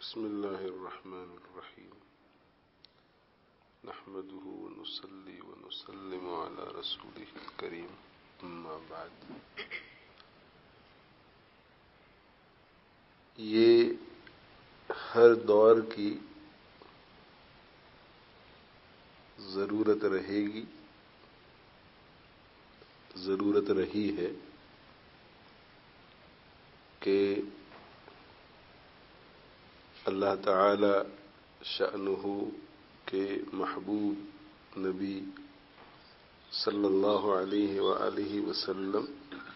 بسم اللہ الرحمن الرحیم نحمده ونصلي ونسلم على رسوله الكريم اما بعد. یہ ہر دور کی ضرورت رہے گی، ضرورت رہی ہے کہ اللہ تعالی شأنہ کے محبوب نبی صلی اللہ علیہ وآلہ وسلم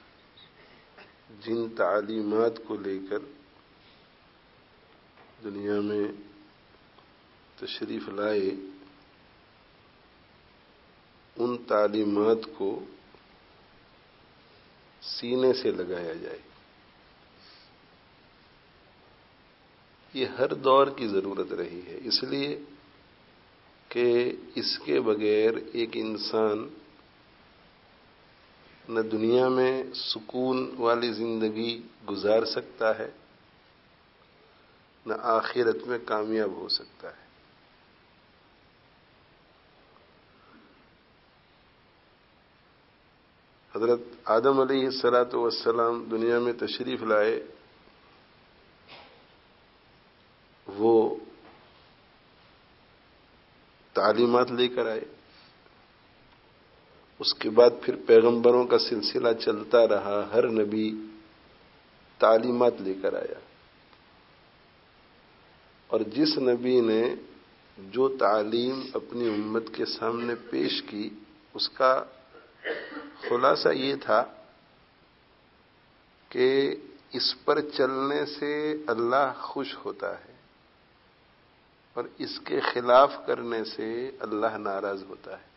جن تعلیمات کو لے کر دنیا میں تشریف لائے، ان تعلیمات کو سینے سے لگایا جائے. یہ ہر دور کی ضرورت رہی ہے، اس لیے کہ اس کے بغیر ایک انسان نہ دنیا میں سکون والی زندگی گزار سکتا ہے، نہ آخرت میں کامیاب ہو سکتا ہے. حضرت آدم علیہ السلام دنیا میں تشریف لائے، وہ تعلیمات لے کر آئے. اس کے بعد پھر پیغمبروں کا سلسلہ چلتا رہا، ہر نبی تعلیمات لے کر آیا، اور جس نبی نے جو تعلیم اپنی امت کے سامنے پیش کی، اس کا خلاصہ یہ تھا کہ اس پر چلنے سے اللہ خوش ہوتا ہے اور اس کے خلاف کرنے سے اللہ ناراض ہوتا ہے.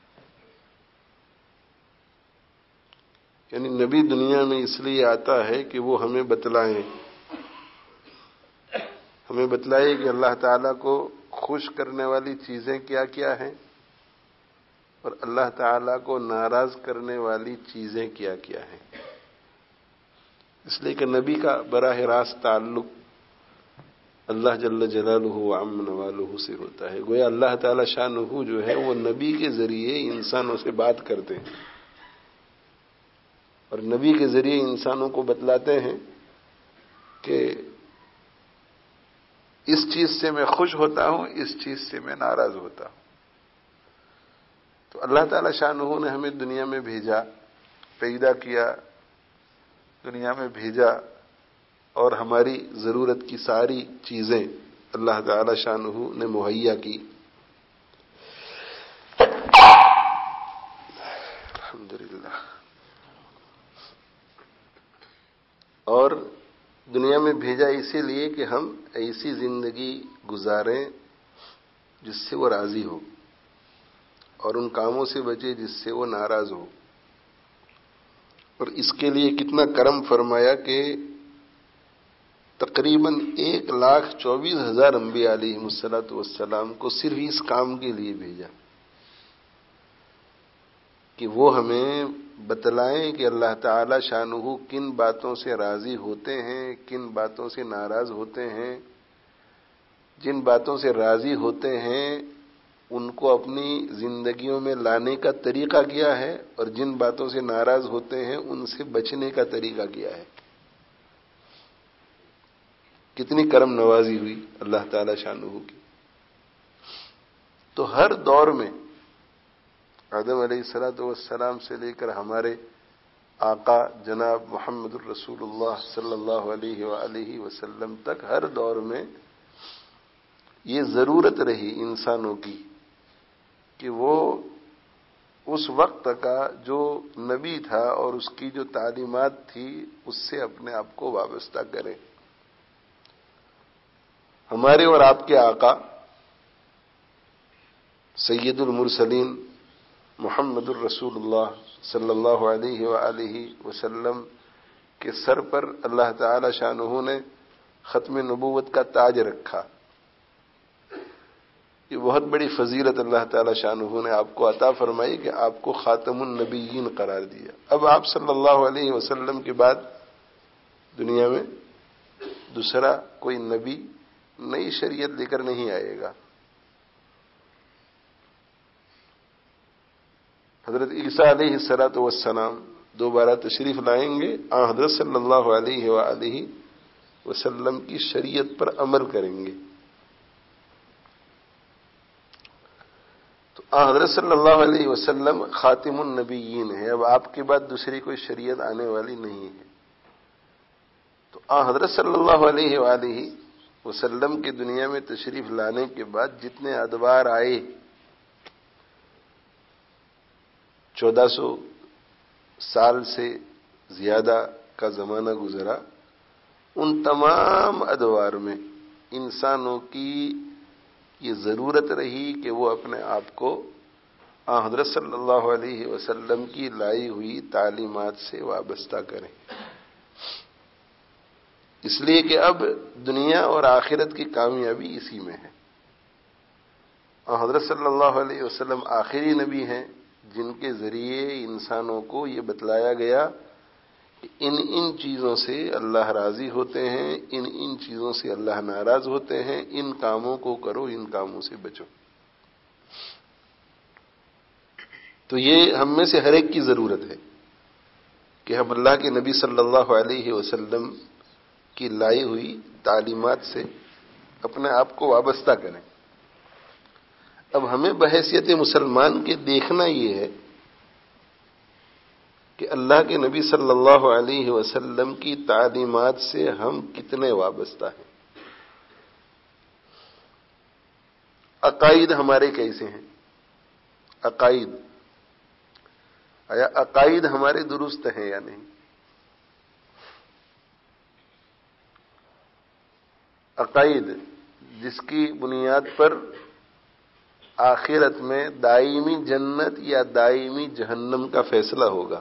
یعنی نبی دنیا میں اس لیے آتا ہے کہ وہ ہمیں بتلائے کہ اللہ تعالیٰ کو خوش کرنے والی چیزیں کیا کیا ہیں اور اللہ تعالیٰ کو ناراض کرنے والی چیزیں کیا کیا ہیں. اس لیے کہ نبی کا براہ راست تعلق اللہ جل جلالہ وعم نوالہ سے ہوتا ہے. گویا اللہ تعالی شانہ جو ہے وہ نبی کے ذریعے انسانوں سے بات کرتے ہیں اور نبی کے ذریعے انسانوں کو بتلاتے ہیں کہ اس چیز سے میں خوش ہوتا ہوں، اس چیز سے میں ناراض ہوتا ہوں. تو اللہ تعالی شانہ نے ہمیں دنیا میں بھیجا، پیدا کیا، دنیا میں بھیجا، اور ہماری ضرورت کی ساری چیزیں اللہ تعالی شانہ نے مہیا کی. الحمدللہ. اور دنیا میں بھیجا اسی لیے کہ ہم ایسی زندگی گزاریں جس سے وہ راضی ہو، اور ان کاموں سے بچے جس سے وہ ناراض ہو. اور اس کے لیے کتنا کرم فرمایا کہ تقریباً 1,24,000 انبیاء علیہ السلام کو صرف اس کام کے لیے بھیجا کہ وہ ہمیں بتلائیں کہ اللہ تعالی شانہ کن باتوں سے راضی ہوتے ہیں، کن باتوں سے ناراض ہوتے ہیں. جن باتوں سے راضی ہوتے ہیں ان کو اپنی زندگیوں میں لانے کا طریقہ کیا ہے، اور جن باتوں سے ناراض ہوتے ہیں ان سے بچنے کا طریقہ کیا ہے. کتنی کرم نوازی ہوئی اللہ تعالی شانہ کی. تو ہر دور میں آدم علیہ السلام سے لے کر ہمارے آقا جناب محمد الرسول اللہ صلی اللہ علیہ وآلہ وسلم تک ہر دور میں یہ ضرورت رہی انسانوں کی کہ وہ اس وقت کا جو نبی تھا اور اس کی جو تعلیمات تھی اس سے اپنے آپ کو وابستہ کریں. ہمارے اور آپ کے آقا سید المرسلین محمد الرسول اللہ صلی اللہ علیہ وآلہ وسلم کے سر پر اللہ تعالی شانہ نے ختم نبوت کا تاج رکھا. یہ بہت بڑی فضیلت اللہ تعالی شانہ نے آپ کو عطا فرمائی کہ آپ کو خاتم النبیین قرار دیا. اب آپ صلی اللہ علیہ وسلم کے بعد دنیا میں دوسرا کوئی نبی نئی شریعت لے کر نہیں آئے گا. حضرت عیسیٰ علیہ الصلوۃ والسلام دوبارہ تشریف لائیں گے، حضرت صلی اللہ علیہ وآلہ وسلم کی شریعت پر عمل کریں گے. تو حضرت صلی اللہ علیہ وسلم خاتم النبیین ہے، اب آپ کے بعد دوسری کوئی شریعت آنے والی نہیں ہے. تو حضرت صلی اللہ علیہ وآلہ وسلم کی دنیا میں تشریف لانے کے بعد جتنے ادوار آئے، 1400 سال سے زیادہ کا زمانہ گزرا، ان تمام ادوار میں انسانوں کی یہ ضرورت رہی کہ وہ اپنے آپ کو حضرت صلی اللہ علیہ وسلم کی لائی ہوئی تعلیمات سے وابستہ کریں. اس لیے کہ اب دنیا اور آخرت کی کامیابی اسی میں ہے. حضرت صلی اللہ علیہ وسلم آخری نبی ہیں جن کے ذریعے انسانوں کو یہ بتلایا گیا کہ ان چیزوں سے اللہ راضی ہوتے ہیں، ان چیزوں سے اللہ ناراض ہوتے ہیں، ان کاموں کو کرو، ان کاموں سے بچو. تو یہ ہم میں سے ہر ایک کی ضرورت ہے کہ ہم اللہ کے نبی صلی اللہ علیہ وسلم کی لائی ہوئی تعلیمات سے اپنے آپ کو وابستہ کریں. اب ہمیں بحیثیت مسلمان کے دیکھنا یہ ہے کہ اللہ کے نبی صلی اللہ علیہ وسلم کی تعلیمات سے ہم کتنے وابستہ ہیں. عقائد ہمارے کیسے ہیں؟ عقائد آیا عقائد ہمارے درست ہیں یا نہیں؟ عقائد جس کی بنیاد پر آخرت میں دائمی جنت یا دائمی جہنم کا فیصلہ ہوگا.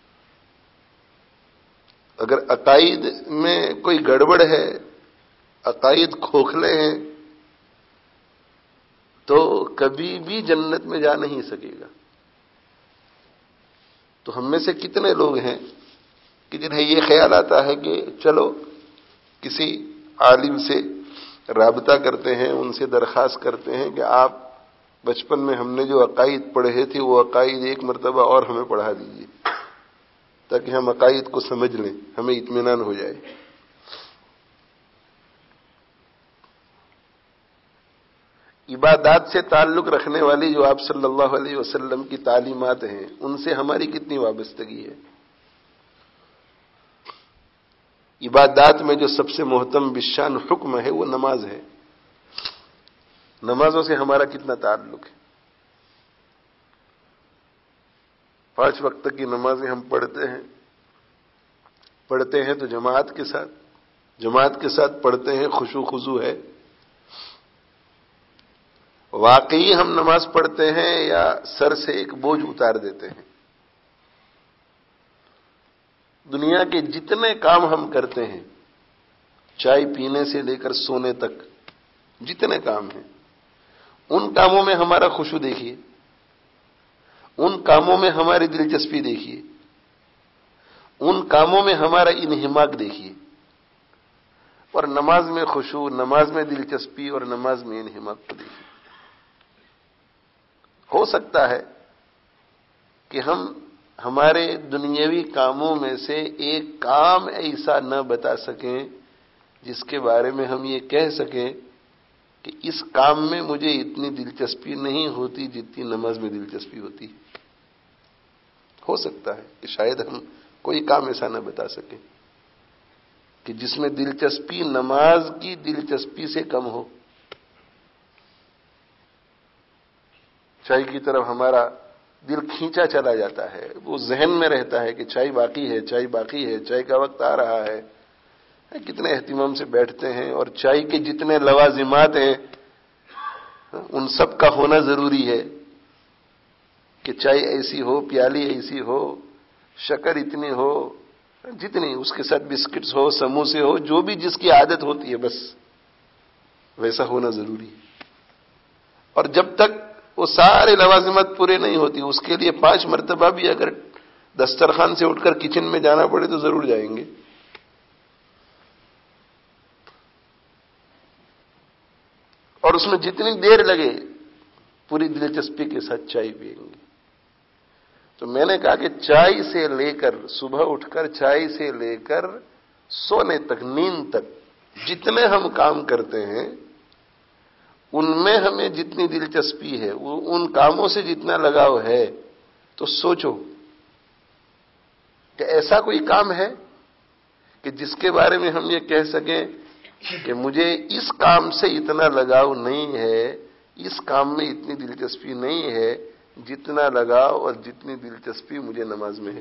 اگر عقائد میں کوئی گڑبڑ ہے، عقائد کھوکھلے ہیں، تو کبھی بھی جنت میں جا نہیں سکے گا. تو ہم میں سے کتنے لوگ ہیں کہ جنہیں یہ خیال آتا ہے کہ چلو کسی عالم سے رابطہ کرتے ہیں، ان سے درخواست کرتے ہیں کہ آپ بچپن میں ہم نے جو عقائد پڑھے تھے وہ عقائد ایک مرتبہ اور ہمیں پڑھا دیجیے تاکہ ہم عقائد کو سمجھ لیں، ہمیں اطمینان ہو جائے. عبادات سے تعلق رکھنے والی جو آپ صلی اللہ علیہ وسلم کی تعلیمات ہیں، ان سے ہماری کتنی وابستگی ہے؟ عبادات میں جو سب سے محتم بالشان حکم ہے وہ نماز ہے. نمازوں سے ہمارا کتنا تعلق ہے؟ 5 وقت کی نمازیں ہم پڑھتے ہیں تو جماعت کے ساتھ پڑھتے ہیں، خشوع خضوع ہے. واقعی ہم نماز پڑھتے ہیں یا سر سے ایک بوجھ اتار دیتے ہیں؟ دنیا کے جتنے کام ہم کرتے ہیں، چائے پینے سے لے کر سونے تک جتنے کام ہیں، ان کاموں میں ہمارا خشوع دیکھیے، ان کاموں میں ہماری دلچسپی دیکھیے، ان کاموں میں ہمارا انہماک دیکھیے. اور نماز میں خشوع، نماز میں دلچسپی اور نماز میں انہماک کو دیکھیے. ہو سکتا ہے کہ ہم ہمارے دنیاوی کاموں میں سے ایک کام ایسا نہ بتا سکیں جس کے بارے میں ہم یہ کہہ سکیں کہ اس کام میں مجھے اتنی دلچسپی نہیں ہوتی جتنی نماز میں دلچسپی ہوتی. ہو سکتا ہے کہ شاید ہم کوئی کام ایسا نہ بتا سکیں کہ جس میں دلچسپی نماز کی دلچسپی سے کم ہو. چائے کی طرف ہمارا دل کھینچا چلا جاتا ہے، وہ ذہن میں رہتا ہے کہ چائے باقی ہے، چائے باقی ہے، چائے کا وقت آ رہا ہے. کتنے اہتمام سے بیٹھتے ہیں، اور چائے کے جتنے لوازمات ہیں ان سب کا ہونا ضروری ہے کہ چائے ایسی ہو، پیالی ایسی ہو، شکر اتنی ہو، جتنی اس کے ساتھ بسکٹس ہو، سموسے ہو، جو بھی جس کی عادت ہوتی ہے بس ویسا ہونا ضروری ہے. اور جب تک وہ سارے لوازمات پورے نہیں ہوتی، اس کے لیے 5 مرتبہ بھی اگر دسترخوان سے اٹھ کر کچن میں جانا پڑے تو ضرور جائیں گے. اور اس میں جتنی دیر لگے پوری دلچسپی کے ساتھ چائے پئیں گے. تو میں نے کہا کہ چائے سے لے کر صبح اٹھ کر چائے سے لے کر سونے تک، نیند تک، جتنے ہم کام کرتے ہیں ان میں ہمیں جتنی دلچسپی ہے، ان کاموں سے جتنا لگاؤ ہے، تو سوچو کہ ایسا کوئی کام ہے کہ جس کے بارے میں ہم یہ کہہ سکیں کہ مجھے اس کام سے اتنا لگاؤ نہیں ہے، اس کام میں اتنی دلچسپی نہیں ہے جتنا لگاؤ اور جتنی دلچسپی مجھے نماز میں ہے.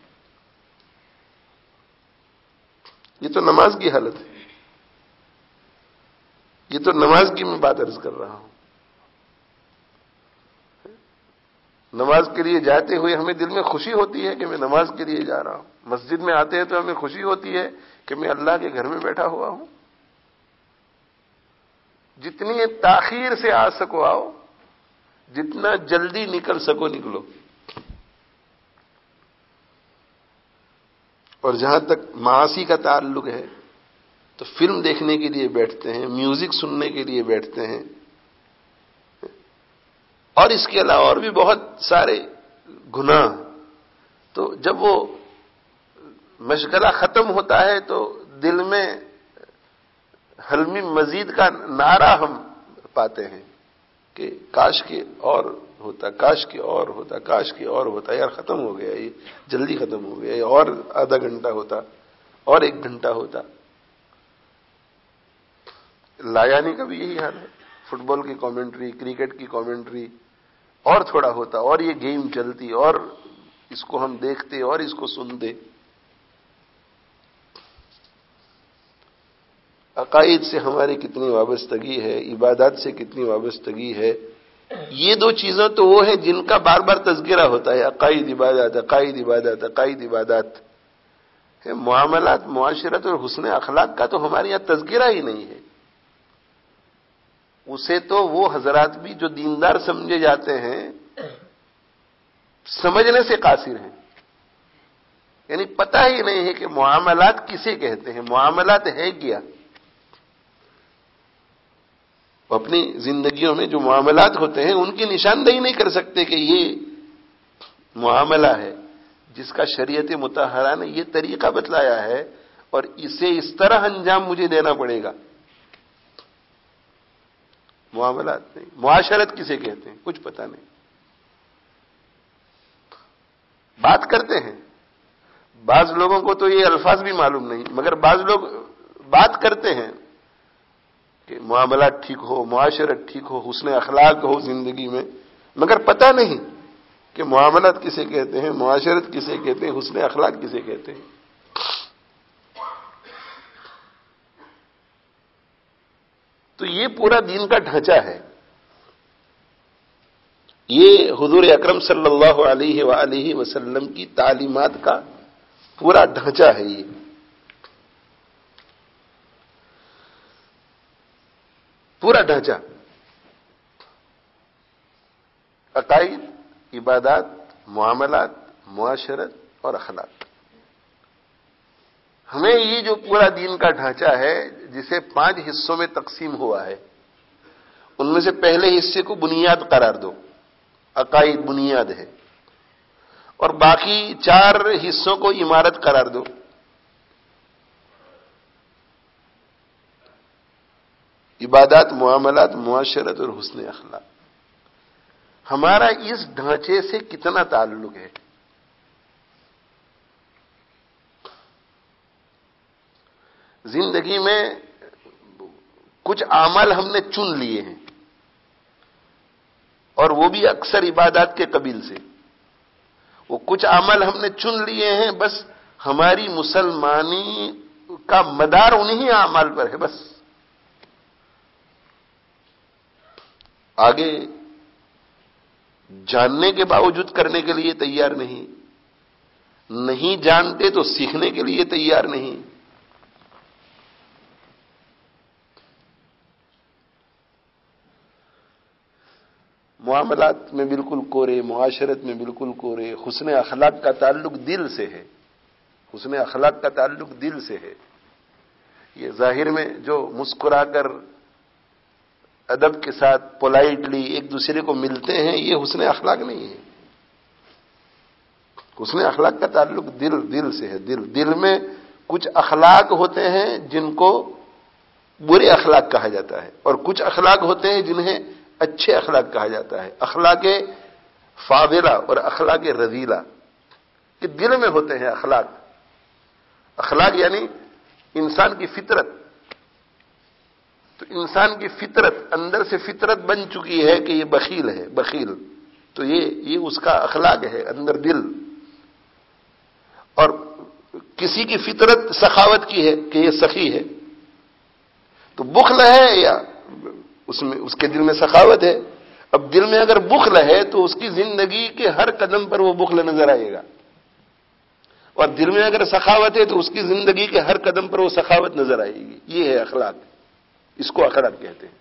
یہ تو نماز کی حالت ہے، یہ تو نماز کی میں بات عرض کر رہا ہوں. نماز کے لیے جاتے ہوئے ہمیں دل میں خوشی ہوتی ہے کہ میں نماز کے لیے جا رہا ہوں. مسجد میں آتے ہیں تو ہمیں خوشی ہوتی ہے کہ میں اللہ کے گھر میں بیٹھا ہوا ہوں. جتنی تاخیر سے آ سکو آؤ، جتنا جلدی نکل سکو نکلو. اور جہاں تک معاصی کا تعلق ہے تو فلم دیکھنے کے لیے بیٹھتے ہیں، میوزک سننے کے لیے بیٹھتے ہیں، اور اس کے علاوہ اور بھی بہت سارے گناہ. تو جب وہ مشغلہ ختم ہوتا ہے تو دل میں حلمی مزید کا نعرہ ہم پاتے ہیں کہ کاش کے اور ہوتا، کاش کے اور ہوتا، کاش کے اور ہوتا. یار ختم ہو گیا، یہ جلدی ختم ہو گیا، اور آدھا گھنٹہ ہوتا، اور 1 گھنٹہ ہوتا. لایانی کا بھی یہی حال ہے. فٹ بال کی کامنٹری، کرکٹ کی کامنٹری، اور تھوڑا ہوتا، اور یہ گیم چلتی، اور اس کو ہم دیکھتے اور اس کو سنتے. عقائد سے ہماری کتنی وابستگی ہے، عبادات سے کتنی وابستگی ہے. یہ 2 چیزیں تو وہ ہیں جن کا بار بار تذکرہ ہوتا ہے، عقائد عبادات، عقائد عبادات، عقائد عبادات. معاملات، معاشرت اور حسن اخلاق کا تو ہمارے یہاں تذکرہ ہی نہیں ہے. اسے تو وہ حضرات بھی جو دیندار سمجھے جاتے ہیں سمجھنے سے قاصر ہیں. یعنی پتہ ہی نہیں ہے کہ معاملات کسے کہتے ہیں، معاملات ہے کیا. اپنی زندگیوں میں جو معاملات ہوتے ہیں ان کی نشاندہی نہیں کر سکتے کہ یہ معاملہ ہے جس کا شریعت مطہرہ نے یہ طریقہ بتلایا ہے اور اسے اس طرح انجام مجھے دینا پڑے گا. معاملات نہیں. معاشرت کسے کہتے ہیں کچھ پتہ نہیں. بات کرتے ہیں، بعض لوگوں کو تو یہ الفاظ بھی معلوم نہیں، مگر بعض لوگ بات کرتے ہیں کہ معاملات ٹھیک ہو، معاشرت ٹھیک ہو، حسن اخلاق ہو زندگی میں، مگر پتہ نہیں کہ معاملات کسے کہتے ہیں، معاشرت کسے کہتے ہیں، حسن اخلاق کسے کہتے ہیں. تو یہ پورا دین کا ڈھانچہ ہے. یہ حضور اکرم صلی اللہ علیہ وآلہ وسلم کی تعلیمات کا پورا ڈھانچہ ہے. یہ پورا ڈھانچہ، عقائد، عبادات، معاملات، معاشرت اور اخلاق. ہمیں یہ جو پورا دین کا ڈھانچہ ہے جسے 5 حصوں میں تقسیم ہوا ہے، ان میں سے پہلے حصے کو بنیاد قرار دو. عقائد بنیاد ہے، اور باقی 4 حصوں کو عمارت قرار دو. عبادات، معاملات، معاشرت اور حسن اخلاق. ہمارا اس ڈھانچے سے کتنا تعلق ہے؟ زندگی میں کچھ اعمال ہم نے چن لیے ہیں، اور وہ بھی اکثر عبادات کے قبیل سے. وہ کچھ اعمال ہم نے چن لیے ہیں، بس ہماری مسلمانی کا مدار انہی اعمال پر ہے. بس آگے جاننے کے باوجود کرنے کے لیے تیار نہیں، نہیں جانتے تو سیکھنے کے لیے تیار نہیں. معاملات میں بالکل کورے، معاشرت میں بالکل کورے. حسن اخلاق کا تعلق دل سے ہے، حسن اخلاق کا تعلق دل سے ہے. یہ ظاہر میں جو مسکرا کر ادب کے ساتھ پولائٹلی ایک دوسرے کو ملتے ہیں، یہ حسن اخلاق نہیں ہے۔ حسن اخلاق کا تعلق دل سے ہے۔ دل میں کچھ اخلاق ہوتے ہیں جن کو برے اخلاق کہا جاتا ہے، اور کچھ اخلاق ہوتے ہیں جنہیں اچھے اخلاق کہا جاتا ہے۔ اخلاق فاضلہ اور اخلاق رذیلہ، کہ دل میں ہوتے ہیں اخلاق۔ اخلاق یعنی انسان کی فطرت، تو انسان کی فطرت اندر سے فطرت بن چکی ہے کہ یہ بخیل ہے، بخیل، تو یہ اس کا اخلاق ہے اندر دل۔ اور کسی کی فطرت سخاوت کی ہے کہ یہ سخی ہے، تو بخل ہے یا اس کے دل میں سخاوت ہے۔ اب دل میں اگر بخل ہے تو اس کی زندگی کے ہر قدم پر وہ بخل نظر آئے گا، اور دل میں اگر سخاوت ہے تو اس کی زندگی کے ہر قدم پر وہ سخاوت نظر آئے گی۔ یہ ہے اخلاق، اس کو اخلاق کہتے ہیں۔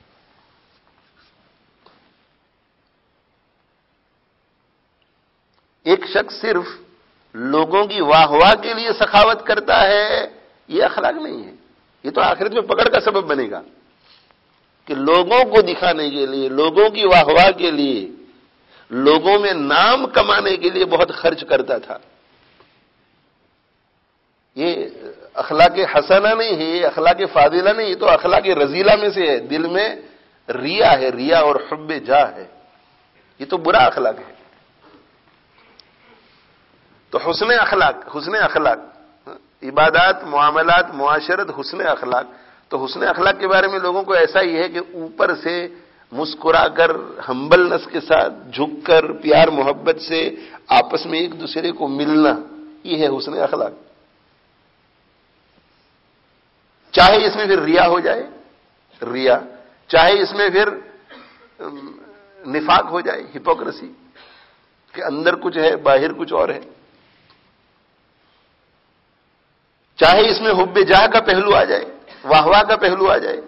ایک شخص صرف لوگوں کی واہ واہ کے لیے سخاوت کرتا ہے، یہ اخلاق نہیں ہے۔ یہ تو آخرت میں پکڑ کا سبب بنے گا کہ لوگوں کو دکھانے کے لیے، لوگوں کی واہ واہ کے لیے، لوگوں میں نام کمانے کے لیے بہت خرچ کرتا تھا۔ یہ اخلاق حسنہ نہیں ہے، یہ اخلاق فاضلہ نہیں، یہ تو اخلاق رذیلہ میں سے ہے۔ دل میں ریا ہے، ریا اور حب جاہ ہے، یہ تو برا اخلاق ہے۔ تو حسن اخلاق عبادات، معاملات، معاشرت، حسن اخلاق۔ تو حسن اخلاق کے بارے میں لوگوں کو ایسا ہی ہے کہ اوپر سے مسکرا کر، ہمبلنس کے ساتھ جھک کر، پیار محبت سے آپس میں ایک دوسرے کو ملنا، یہ ہے حسن اخلاق۔ چاہے اس میں پھر ریا ہو جائے، ریا، چاہے اس میں پھر نفاق ہو جائے، ہپوکریسی، کہ اندر کچھ ہے باہر کچھ اور ہے، چاہے اس میں حب جاہ کا پہلو آ جائے، واہ واہ کا پہلو آ جائے۔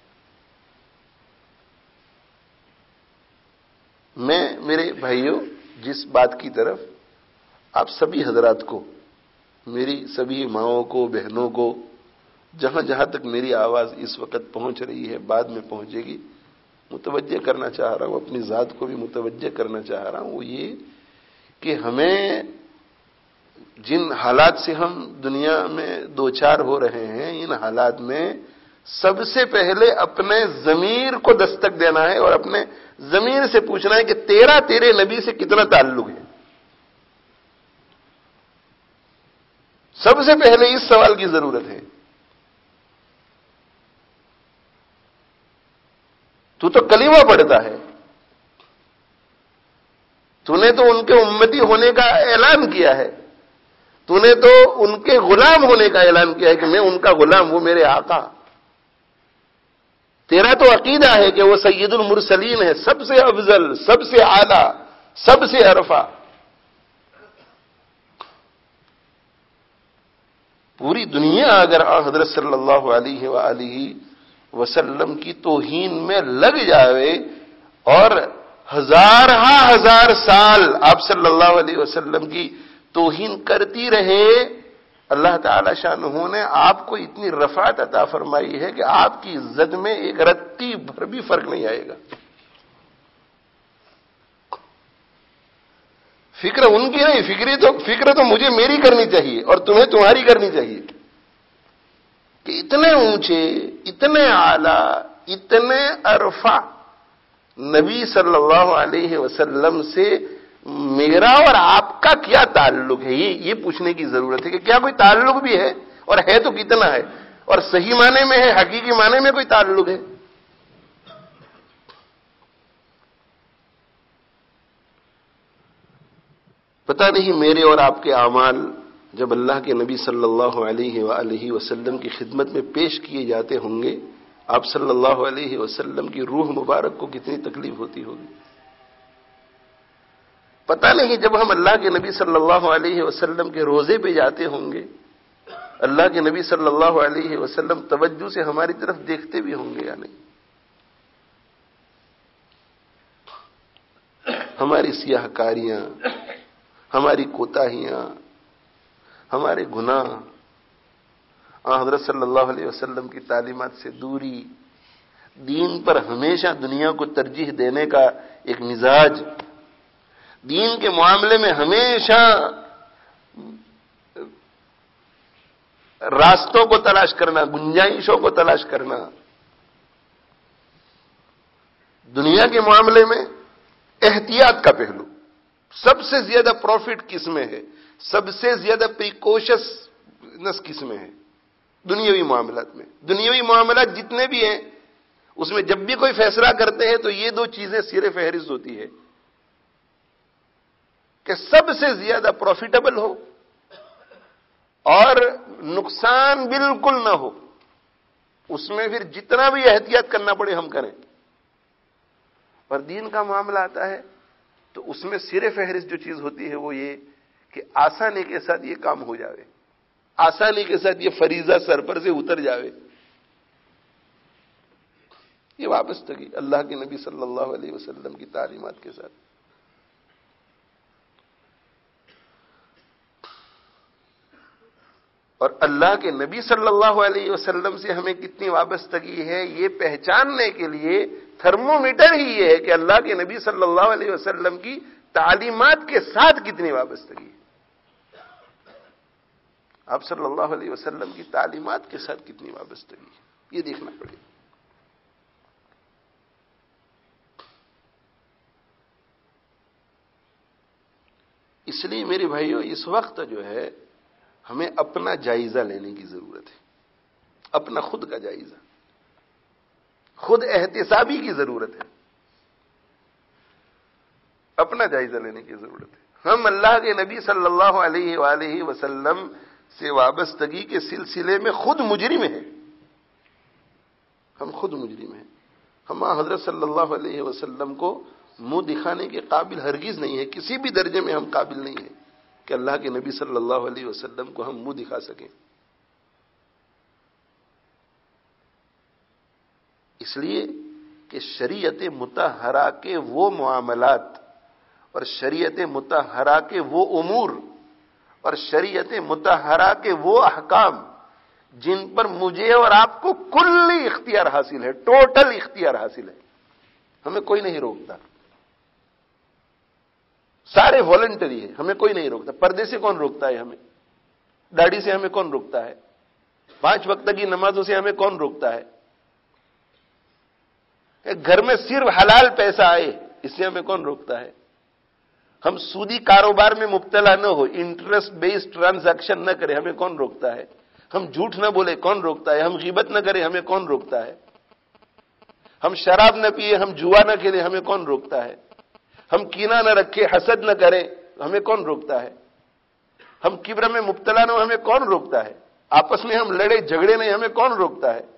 میں میرے بھائیوں جس بات کی طرف آپ سبھی حضرات کو، میری سبھی ماؤں کو، بہنوں کو، جہاں جہاں تک میری آواز اس وقت پہنچ رہی ہے، بعد میں پہنچے گی، متوجہ کرنا چاہ رہا ہوں، اپنی ذات کو بھی متوجہ کرنا چاہ رہا ہوں، وہ یہ کہ ہمیں جن حالات سے ہم دنیا میں دوچار ہو رہے ہیں، ان حالات میں سب سے پہلے اپنے ضمیر کو دستک دینا ہے اور اپنے ضمیر سے پوچھنا ہے کہ تیرے نبی سے کتنا تعلق ہے۔ سب سے پہلے اس سوال کی ضرورت ہے۔ تو کلمہ پڑھتا ہے، تو نے تو ان کے امتی ہونے کا اعلان کیا ہے، تو نے تو ان کے غلام ہونے کا اعلان کیا ہے کہ میں ان کا غلام، وہ میرے آقا۔ تیرا تو عقیدہ ہے کہ وہ سید المرسلین ہے، سب سے افضل، سب سے اعلی، سب سے ارفع۔ پوری دنیا اگر حضرت صلی اللہ علیہ وآلہ وسلم کی توہین میں لگ جائے اور ہزار سال آپ صلی اللہ علیہ وسلم کی توہین کرتی رہے، اللہ تعالی شانہ نے آپ کو اتنی رفعت عطا فرمائی ہے کہ آپ کی عزت میں ایک رتی بھر بھی فرق نہیں آئے گا۔ فکر ان کی نہیں، فکر تو مجھے میری کرنی چاہیے اور تمہیں تمہاری کرنی چاہیے کہ اتنے اونچے، اتنے اعلی، اتنے ارفع نبی صلی اللہ علیہ وسلم سے میرا اور آپ کا کیا تعلق ہے، یہ پوچھنے کی ضرورت ہے کہ کیا کوئی تعلق بھی ہے، اور ہے تو کتنا ہے، اور صحیح معنی میں ہے، حقیقی معنی میں کوئی تعلق ہے۔ پتہ نہیں میرے اور آپ کے اعمال جب اللہ کے نبی صلی اللہ علیہ وآلہ وسلم کی خدمت میں پیش کیے جاتے ہوں گے، آپ صلی اللہ علیہ وسلم کی روح مبارک کو کتنی تکلیف ہوتی ہوگی۔ پتہ نہیں جب ہم اللہ کے نبی صلی اللہ علیہ وسلم کے روضے پہ جاتے ہوں گے، اللہ کے نبی صلی اللہ علیہ وسلم توجہ سے ہماری طرف دیکھتے بھی ہوں گے یا نہیں۔ ہماری سیاہ کاریاں، ہماری کوتاہیاں، ہمارے گناہ، حضرت صلی اللہ علیہ وسلم کی تعلیمات سے دوری، دین پر ہمیشہ دنیا کو ترجیح دینے کا ایک مزاج، دین کے معاملے میں ہمیشہ راستوں کو تلاش کرنا، گنجائشوں کو تلاش کرنا، دنیا کے معاملے میں احتیاط کا پہلو، سب سے زیادہ پروفٹ کس میں ہے، سب سے زیادہ پریکوشنس کس میں ہے؟ دنیاوی معاملات میں۔ دنیاوی معاملات جتنے بھی ہیں اس میں جب بھی کوئی فیصلہ کرتے ہیں تو یہ دو چیزیں سر فہرست ہوتی ہے کہ سب سے زیادہ پروفیٹیبل ہو اور نقصان بالکل نہ ہو، اس میں پھر جتنا بھی احتیاط کرنا پڑے ہم کریں۔ اور دین کا معاملہ آتا ہے تو اس میں سر فہرست جو چیز ہوتی ہے وہ یہ کہ آسانی کے ساتھ یہ کام ہو جاوے، آسانی کے ساتھ یہ فریضہ سر پر سے اتر جاوے۔ یہ وابستگی اللہ کے نبی صلی اللہ علیہ وسلم کی تعلیمات کے ساتھ۔ اور اللہ کے نبی صلی اللہ علیہ وسلم سے ہمیں کتنی وابستگی ہے یہ پہچاننے کے لیے تھرمومیٹر ہی یہ ہے کہ اللہ کے نبی صلی اللہ علیہ وسلم کی تعلیمات کے ساتھ کتنی وابستگی ہے، آپ صلی اللہ علیہ وسلم کی تعلیمات کے ساتھ کتنی وابستگی ہے، یہ دیکھنا پڑے گا۔ اس لیے میرے بھائیوں اس وقت جو ہے ہمیں اپنا جائزہ لینے کی ضرورت ہے، اپنا خود کا جائزہ، خود احتسابی کی ضرورت ہے، اپنا جائزہ لینے کی ضرورت ہے۔ ہم اللہ کے نبی صلی اللہ علیہ وآلہ وسلم سے وابستگی کے سلسلے میں خود مجرم ہیں، ہم خود مجرم ہیں۔ ہم حضرت صلی اللہ علیہ وسلم کو منہ دکھانے کے قابل ہرگز نہیں ہے، کسی بھی درجے میں ہم قابل نہیں ہیں کہ اللہ کے نبی صلی اللہ علیہ وسلم کو ہم منہ دکھا سکیں۔ اس لیے کہ شریعت مطہرہ کے وہ معاملات اور شریعت مطہرہ کے وہ امور اور شریعت مطہرہ کے وہ احکام جن پر مجھے اور آپ کو کلی اختیار حاصل ہے، ٹوٹل اختیار حاصل ہے، ہمیں کوئی نہیں روکتا، سارے والنٹری ہے، ہمیں کوئی نہیں روکتا۔ پردے سے کون روکتا ہے ہمیں؟ داڑھی سے ہمیں کون روکتا ہے؟ 5 وقت کی نمازوں سے ہمیں کون روکتا ہے؟ گھر میں صرف حلال پیسہ آئے اس سے ہمیں کون روکتا ہے؟ ہم سودی کاروبار میں مبتلا نہ ہو، انٹرسٹ بیسڈ ٹرانزیکشن نہ کریں، ہمیں کون روکتا ہے؟ ہم جھوٹ نہ بولے، کون روکتا ہے؟ ہم غیبت نہ کریں، ہمیں کون روکتا ہے؟ ہم شراب نہ پیے، ہم جوا نہ کھیلیں، ہمیں کون روکتا ہے؟ ہم کینہ نہ رکھے، حسد نہ کریں، ہمیں کون روکتا ہے؟ ہم کبر میں مبتلا نہ ہو، ہمیں کون روکتا ہے؟ آپس میں ہم لڑے جھگڑے نہیں، ہمیں کون روکتا ہے؟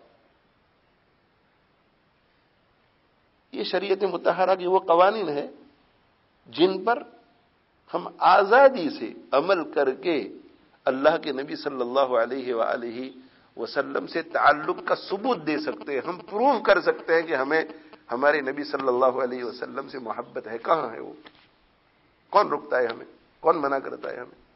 یہ شریعت مطہرہ کی وہ قوانین ہیں جن پر ہم آزادی سے عمل کر کے اللہ کے نبی صلی اللہ علیہ وآلہ وسلم سے تعلق کا ثبوت دے سکتے ہیں، ہم پروو کر سکتے ہیں کہ ہمیں ہمارے نبی صلی اللہ علیہ وسلم سے محبت ہے۔ کہاں ہے وہ؟ کون روکتا ہے ہمیں؟ کون منع کرتا ہے ہمیں؟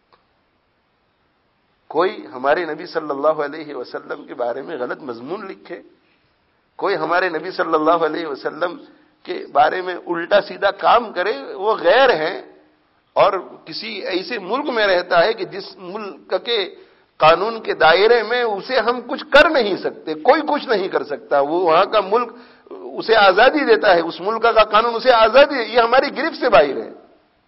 کوئی ہمارے نبی صلی اللہ علیہ وسلم کے بارے میں غلط مضمون لکھے، کوئی ہمارے نبی صلی اللہ علیہ وسلم کے بارے میں الٹا سیدھا کام کرے، وہ غیر ہیں اور کسی ایسے ملک میں رہتا ہے کہ جس ملک کے قانون کے دائرے میں اسے ہم کچھ کر نہیں سکتے، کوئی کچھ نہیں کر سکتا، وہ وہاں کا ملک اسے آزادی دیتا ہے، اس ملک کا قانون اسے آزادی ہے، یہ ہماری گرفت سے باہر ہے۔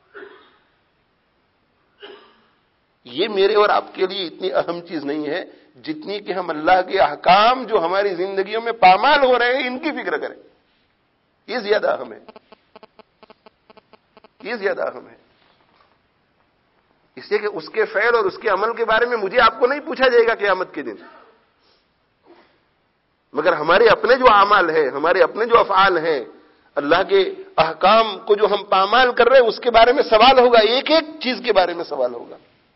یہ میرے اور آپ کے لیے اتنی اہم چیز نہیں ہے جتنی کہ ہم اللہ کے احکام جو ہماری زندگیوں میں پامال ہو رہے ہیں ان کی فکر کریں، یہ زیادہ اہم ہے، یہ زیادہ اہم ہے۔ اس لیے کہ اس کے فعل اور اس کے عمل کے بارے میں مجھے آپ کو نہیں پوچھا جائے گا قیامت کے دن، مگر ہمارے اپنے جو اعمال ہیں، ہمارے اپنے جو افعال ہیں، اللہ کے احکام کو جو ہم پامال کر رہے ہیں اس کے بارے میں سوال ہوگا، ایک ایک چیز کے بارے میں سوال ہوگا۔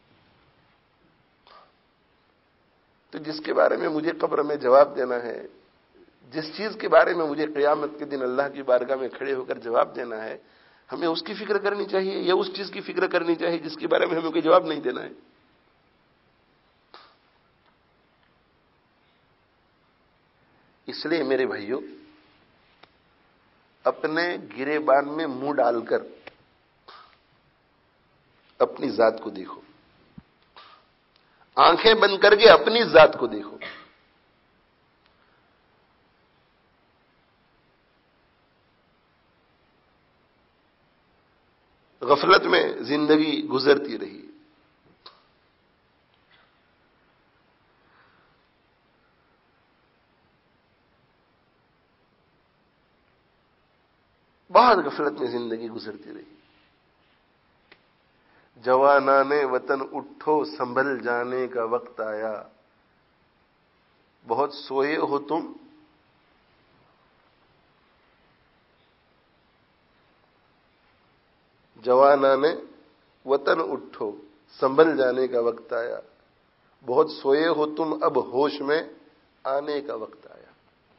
تو جس کے بارے میں مجھے قبر میں جواب دینا ہے، جس چیز کے بارے میں مجھے قیامت کے دن اللہ کی بارگاہ میں کھڑے ہو کر جواب دینا ہے، ہمیں اس کی فکر کرنی چاہیے یا اس چیز کی فکر کرنی چاہیے جس کے بارے میں ہمیں کوئی جواب نہیں دینا ہے؟ اس لیے میرے بھائیوں، اپنے گریبان میں منہ ڈال کر اپنی ذات کو دیکھو، آنکھیں بند کر کے اپنی ذات کو دیکھو. غفلت میں زندگی گزرتی رہی. بہت غفلت میں زندگی گزرتی رہی. جوانان وطن اٹھو سنبھل جانے کا وقت آیا، بہت سوئے ہو تم، جوانان وطن اٹھو سنبھل جانے کا وقت آیا، بہت سوئے ہو تم اب ہوش میں آنے کا وقت آیا.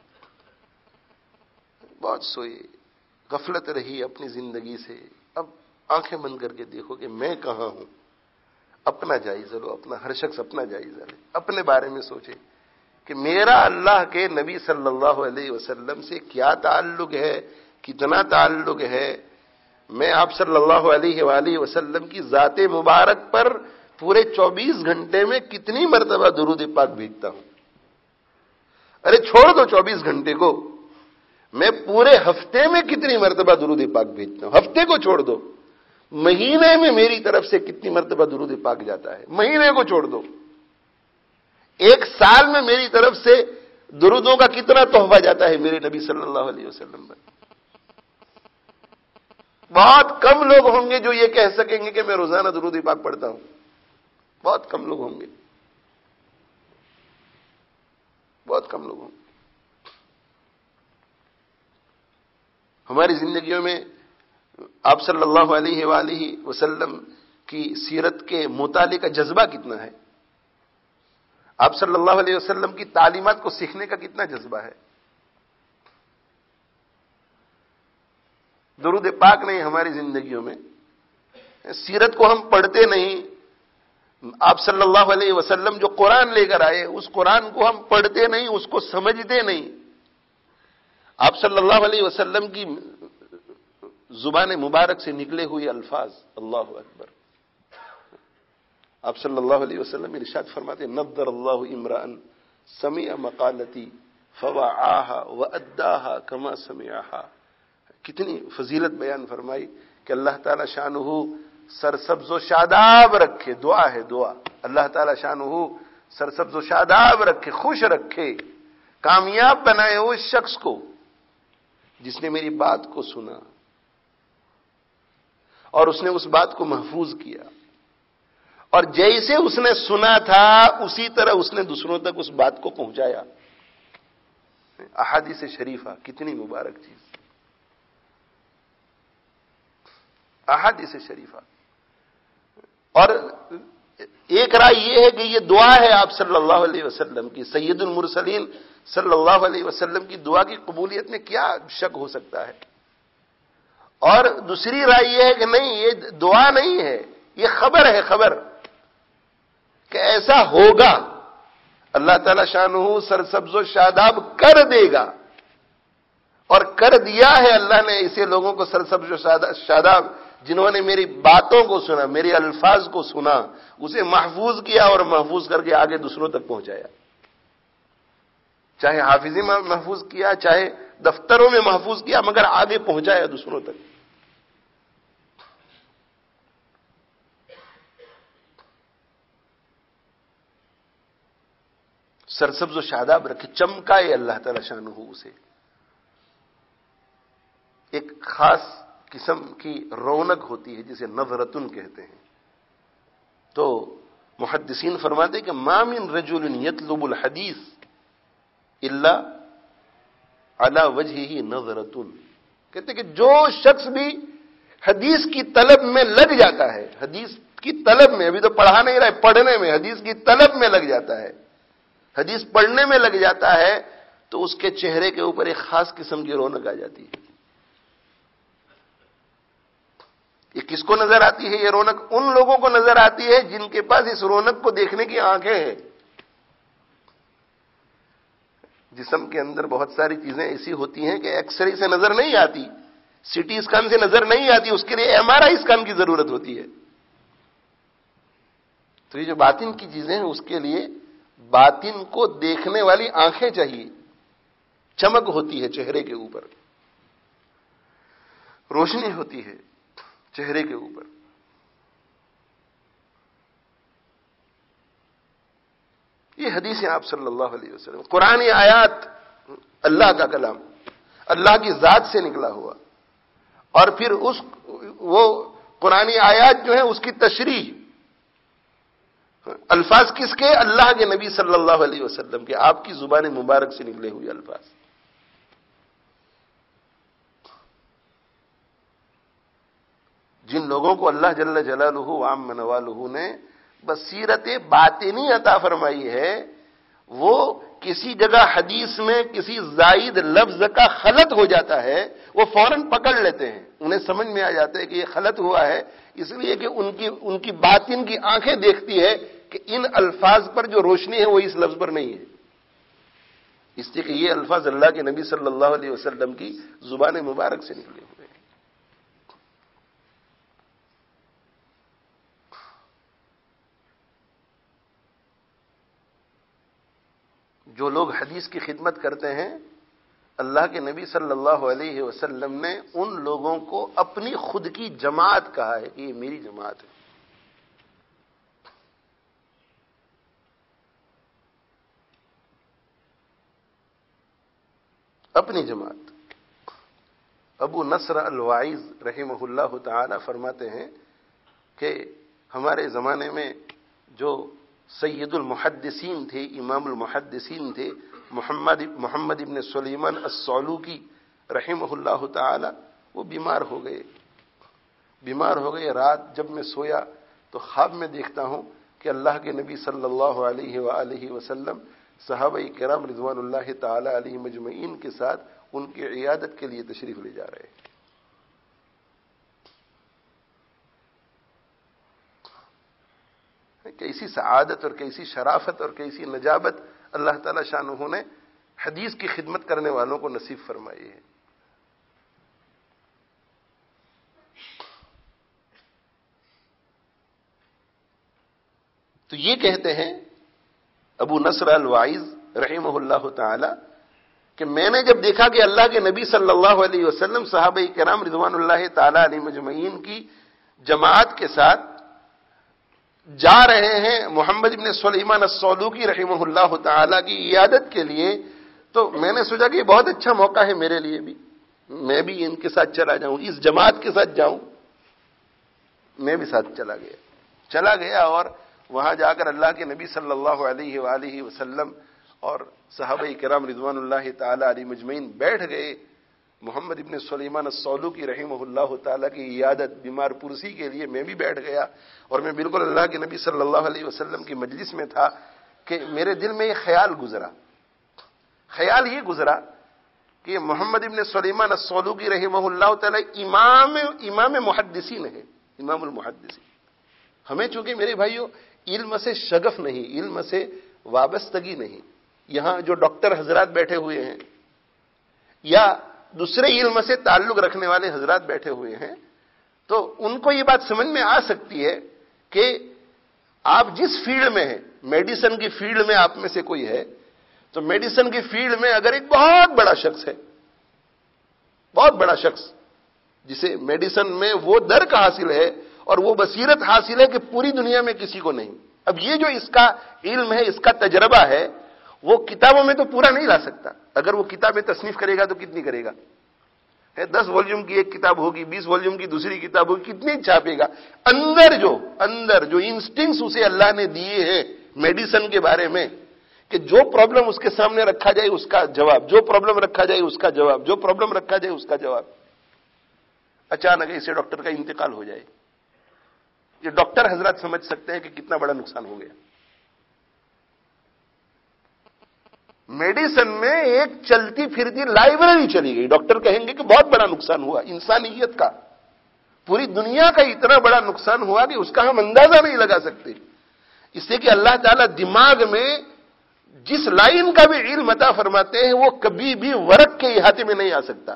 بہت سوئے، غفلت رہی اپنی زندگی سے. اب آنکھیں بند کر کے دیکھو کہ میں کہاں ہوں. اپنا جائزہ لو، اپنا ہر شخص اپنا جائزہ لے، اپنے بارے میں سوچے کہ میرا اللہ کے نبی صلی اللہ علیہ وسلم سے کیا تعلق ہے، کتنا تعلق ہے. میں آپ صلی اللہ علیہ وآلہ وسلم کی ذات مبارک پر پورے 24 گھنٹے میں کتنی مرتبہ درود پاک بھیجتا ہوں. ارے چھوڑ دو 24 گھنٹے کو، میں پورے ہفتے میں کتنی مرتبہ درود پاک بھیجتا ہوں. ہفتے کو چھوڑ دو، مہینے میں میری طرف سے کتنی مرتبہ درود پاک جاتا ہے. مہینے کو چھوڑ دو، ایک سال میں میری طرف سے درودوں کا کتنا تحفہ جاتا ہے میرے نبی صلی اللہ علیہ وسلم پر. بہت کم لوگ ہوں گے جو یہ کہہ سکیں گے کہ میں روزانہ درود پاک پڑھتا ہوں. بہت کم لوگ ہوں گے، بہت کم لوگ ہوں گے. ہماری زندگیوں میں آپ صلی اللہ علیہ وآلہ وسلم کی سیرت کے مطالعے کا جذبہ کتنا ہے؟ آپ صلی اللہ علیہ وسلم کی تعلیمات کو سیکھنے کا کتنا جذبہ ہے؟ درود پاک نہیں ہماری زندگیوں میں، سیرت کو ہم پڑھتے نہیں. آپ صلی اللہ علیہ وسلم جو قرآن لے کر آئے اس قرآن کو ہم پڑھتے نہیں، اس کو سمجھتے نہیں. آپ صلی اللہ علیہ وسلم کی زبان مبارک سے نکلے ہوئے الفاظ، اللہ اکبر. آپ صلی اللہ علیہ وسلم ارشاد فرماتے نضر اللہ امرأ سمع مقالتی فوعاها واداها كما سمعها. کتنی فضیلت بیان فرمائی کہ اللہ تعالی شانہ سرسبز و شاداب رکھے. دعا ہے، دعا. اللہ تعالی شانہ سرسبز و شاداب رکھے، خوش رکھے، کامیاب بنائے اس شخص کو جس نے میری بات کو سنا اور اس نے اس بات کو محفوظ کیا، اور جیسے اس نے سنا تھا اسی طرح اس نے دوسروں تک اس بات کو پہنچایا. احادیث شریفہ کتنی مبارک چیز. احادیث شریفہ. اور ایک رائے یہ ہے کہ یہ دعا ہے آپ صلی اللہ علیہ وسلم کی، سید المرسلین صلی اللہ علیہ وسلم کی دعا کی قبولیت میں کیا شک ہو سکتا ہے؟ اور دوسری رائے یہ ہے کہ نہیں، یہ دعا نہیں ہے، یہ خبر ہے، خبر کہ ایسا ہوگا. اللہ تعالی شانہ سرسبز و شاداب کر دے گا، اور کر دیا ہے اللہ نے ایسے لوگوں کو سرسبز و شاداب جنہوں نے میری باتوں کو سنا، میرے الفاظ کو سنا، اسے محفوظ کیا اور محفوظ کر کے آگے دوسروں تک پہنچایا. چاہے حافظی میں محفوظ کیا، چاہے دفتروں میں محفوظ کیا، مگر آگے پہنچایا دوسروں تک. سرسبز و شاداب رکھے، چمکائے اللہ تعالی شانہ اسے. ایک خاص قسم کی رونق ہوتی ہے جسے نظرتن کہتے ہیں. تو محدثین فرماتے کہ ما من رجل یطلب الحدیث الا علی وجہہ نظرتن. کہتے کہ جو شخص بھی حدیث کی طلب میں لگ جاتا ہے، حدیث کی طلب میں، ابھی تو پڑھا نہیں رہا ہے، پڑھنے میں، حدیث کی طلب میں لگ جاتا ہے، حدیث پڑھنے میں لگ جاتا ہے، تو اس کے چہرے کے اوپر ایک خاص قسم کی رونق آ جاتی ہے. یہ کس کو نظر آتی ہے؟ یہ رونق ان لوگوں کو نظر آتی ہے جن کے پاس اس رونق کو دیکھنے کی آنکھیں ہیں، جسم کے اندر بہت ساری چیزیں ایسی ہوتی ہیں کہ ایکس رے سے نظر نہیں آتی، سی ٹی اسکین سے نظر نہیں آتی، اس کے لیے ایم آر آئی اسکین کی ضرورت ہوتی ہے. تو یہ جو باطن کی چیزیں ہیں اس کے لیے باطن کو دیکھنے والی آنکھیں چاہیے. چمک ہوتی ہے چہرے کے اوپر، روشنی ہوتی ہے چہرے کے اوپر. یہ حدیث آپ صلی اللہ علیہ وسلم، قرآن آیات اللہ کا کلام، اللہ کی ذات سے نکلا ہوا، اور پھر وہ قرآن آیات جو ہیں اس کی تشریح، الفاظ کس کے؟ اللہ کے نبی صلی اللہ علیہ وسلم کے، آپ کی زبان مبارک سے نکلے ہوئے الفاظ. جن لوگوں کو اللہ جل جلالہ وعم نوالہ نے بصیرت باطنی عطا فرمائی ہے، وہ کسی جگہ حدیث میں کسی زائد لفظ کا خلط ہو جاتا ہے، وہ فوراً پکڑ لیتے ہیں، انہیں سمجھ میں آ جاتا ہے کہ یہ خلط ہوا ہے، اس لیے کہ ان کی باطن کی آنکھیں دیکھتی ہے کہ ان الفاظ پر جو روشنی ہے وہ اس لفظ پر نہیں ہے، اس لیے کہ یہ الفاظ اللہ کے نبی صلی اللہ علیہ وسلم کی زبان مبارک سے نکلے ہوئے ہیں. جو لوگ حدیث کی خدمت کرتے ہیں، اللہ کے نبی صلی اللہ علیہ وسلم نے ان لوگوں کو اپنی خود کی جماعت کہا ہے کہ یہ میری جماعت ہے. اپنی جماعت. ابو نصر الواعظ رحمہ اللہ تعالی فرماتے ہیں کہ ہمارے زمانے میں جو سید المحدثین تھے، امام المحدثین تھے، محمد ابن سلیمان الصعلوکی رحمہ اللہ تعالی، وہ بیمار ہو گئے. رات جب میں سویا تو خواب میں دیکھتا ہوں کہ اللہ کے نبی صلی اللہ علیہ وآلہ وسلم صحابہ کرام رضوان اللہ تعالی علیہ مجمعین کے ساتھ ان کی عیادت کے لیے تشریف لے جا رہے ہیں. کیسی سعادت اور کیسی شرافت اور کیسی نجابت اللہ تعالی شانہ نے حدیث کی خدمت کرنے والوں کو نصیب فرمائی ہے. تو یہ کہتے ہیں ابو نصر الواعظ رحمہ اللہ تعالی کہ میں نے جب دیکھا کہ اللہ کے نبی صلی اللہ علیہ وسلم صحابہ کرام رضوان اللہ تعالی علیہ مجمعین کی جماعت کے ساتھ جا رہے ہیں محمد ابن سلیمان الصعلوکی رحمہ اللہ تعالی کی عیادت کے لیے، تو میں نے سوچا کہ یہ بہت اچھا موقع ہے میرے لیے بھی، میں بھی ان کے ساتھ چلا جاؤں، اس جماعت کے ساتھ جاؤں. میں بھی ساتھ چلا گیا اور وہاں جا کر اللہ کے نبی صلی اللہ علیہ وآلہ وسلم اور صحابہ کرام رضوان اللہ تعالی علیہ مجمعین بیٹھ گئے. محمد ابن سلیمان الصعلوکی رحمہ اللہ تعالی کی عیادت، بیمار پرسی کے لیے میں بھی بیٹھ گیا، اور میں بالکل اللہ کے نبی صلی اللہ علیہ وسلم کی مجلس میں تھا کہ میرے دل میں یہ خیال یہ گزرا کہ محمد ابن سلیمان الصعلوکی رحمہ اللہ تعالی امام محدثین ہے، امام المحدثین. ہمیں چونکہ میرے بھائیوں علم سے شغف نہیں، علم سے وابستگی نہیں. یہاں جو ڈاکٹر حضرات بیٹھے ہوئے ہیں یا دوسرے علم سے تعلق رکھنے والے حضرات بیٹھے ہوئے ہیں، تو ان کو یہ بات سمجھ میں آ سکتی ہے کہ آپ جس فیلڈ میں ہیں، میڈیسن کی فیلڈ میں آپ میں سے کوئی ہے، تو میڈیسن کی فیلڈ میں اگر ایک بہت بڑا شخص ہے، بہت بڑا شخص جسے میڈیسن میں وہ درک حاصل ہے اور وہ بصیرت حاصل ہے کہ پوری دنیا میں کسی کو نہیں. اب یہ جو اس کا علم ہے، اس کا تجربہ ہے، وہ کتابوں میں تو پورا نہیں لا سکتا. اگر وہ کتابیں تصنیف کرے گا تو کتنی کرے گا؟ 10 والیوم کی ایک کتاب ہوگی، 20 والیوم کی دوسری کتاب ہوگی، کتنی چھاپے گا؟ اندر جو انسٹنکٹس اسے اللہ نے دیے ہیں میڈیسن کے بارے میں، کہ جو پرابلم اس کے سامنے رکھا جائے اس کا جواب، جو پرابلم رکھا جائے اس کا جواب، جو پرابلم رکھا جائے اس کا جواب. اچانک اسے ڈاکٹر کا انتقال ہو جائے، یہ ڈاکٹر حضرات سمجھ سکتے ہیں کہ کتنا بڑا نقصان ہو گیا. میڈیسن میں ایک چلتی پھرتی لائبریری چلی گئی، ڈاکٹر کہیں گے کہ بہت بڑا نقصان ہوا انسانیت کا، پوری دنیا کا اتنا بڑا نقصان ہوا کہ اس کا ہم اندازہ نہیں لگا سکتے. اس لیے کہ اللہ تعالیٰ دماغ میں جس لائن کا بھی علم عطا فرماتے ہیں وہ کبھی بھی ورق کے احاطے میں نہیں آ سکتا.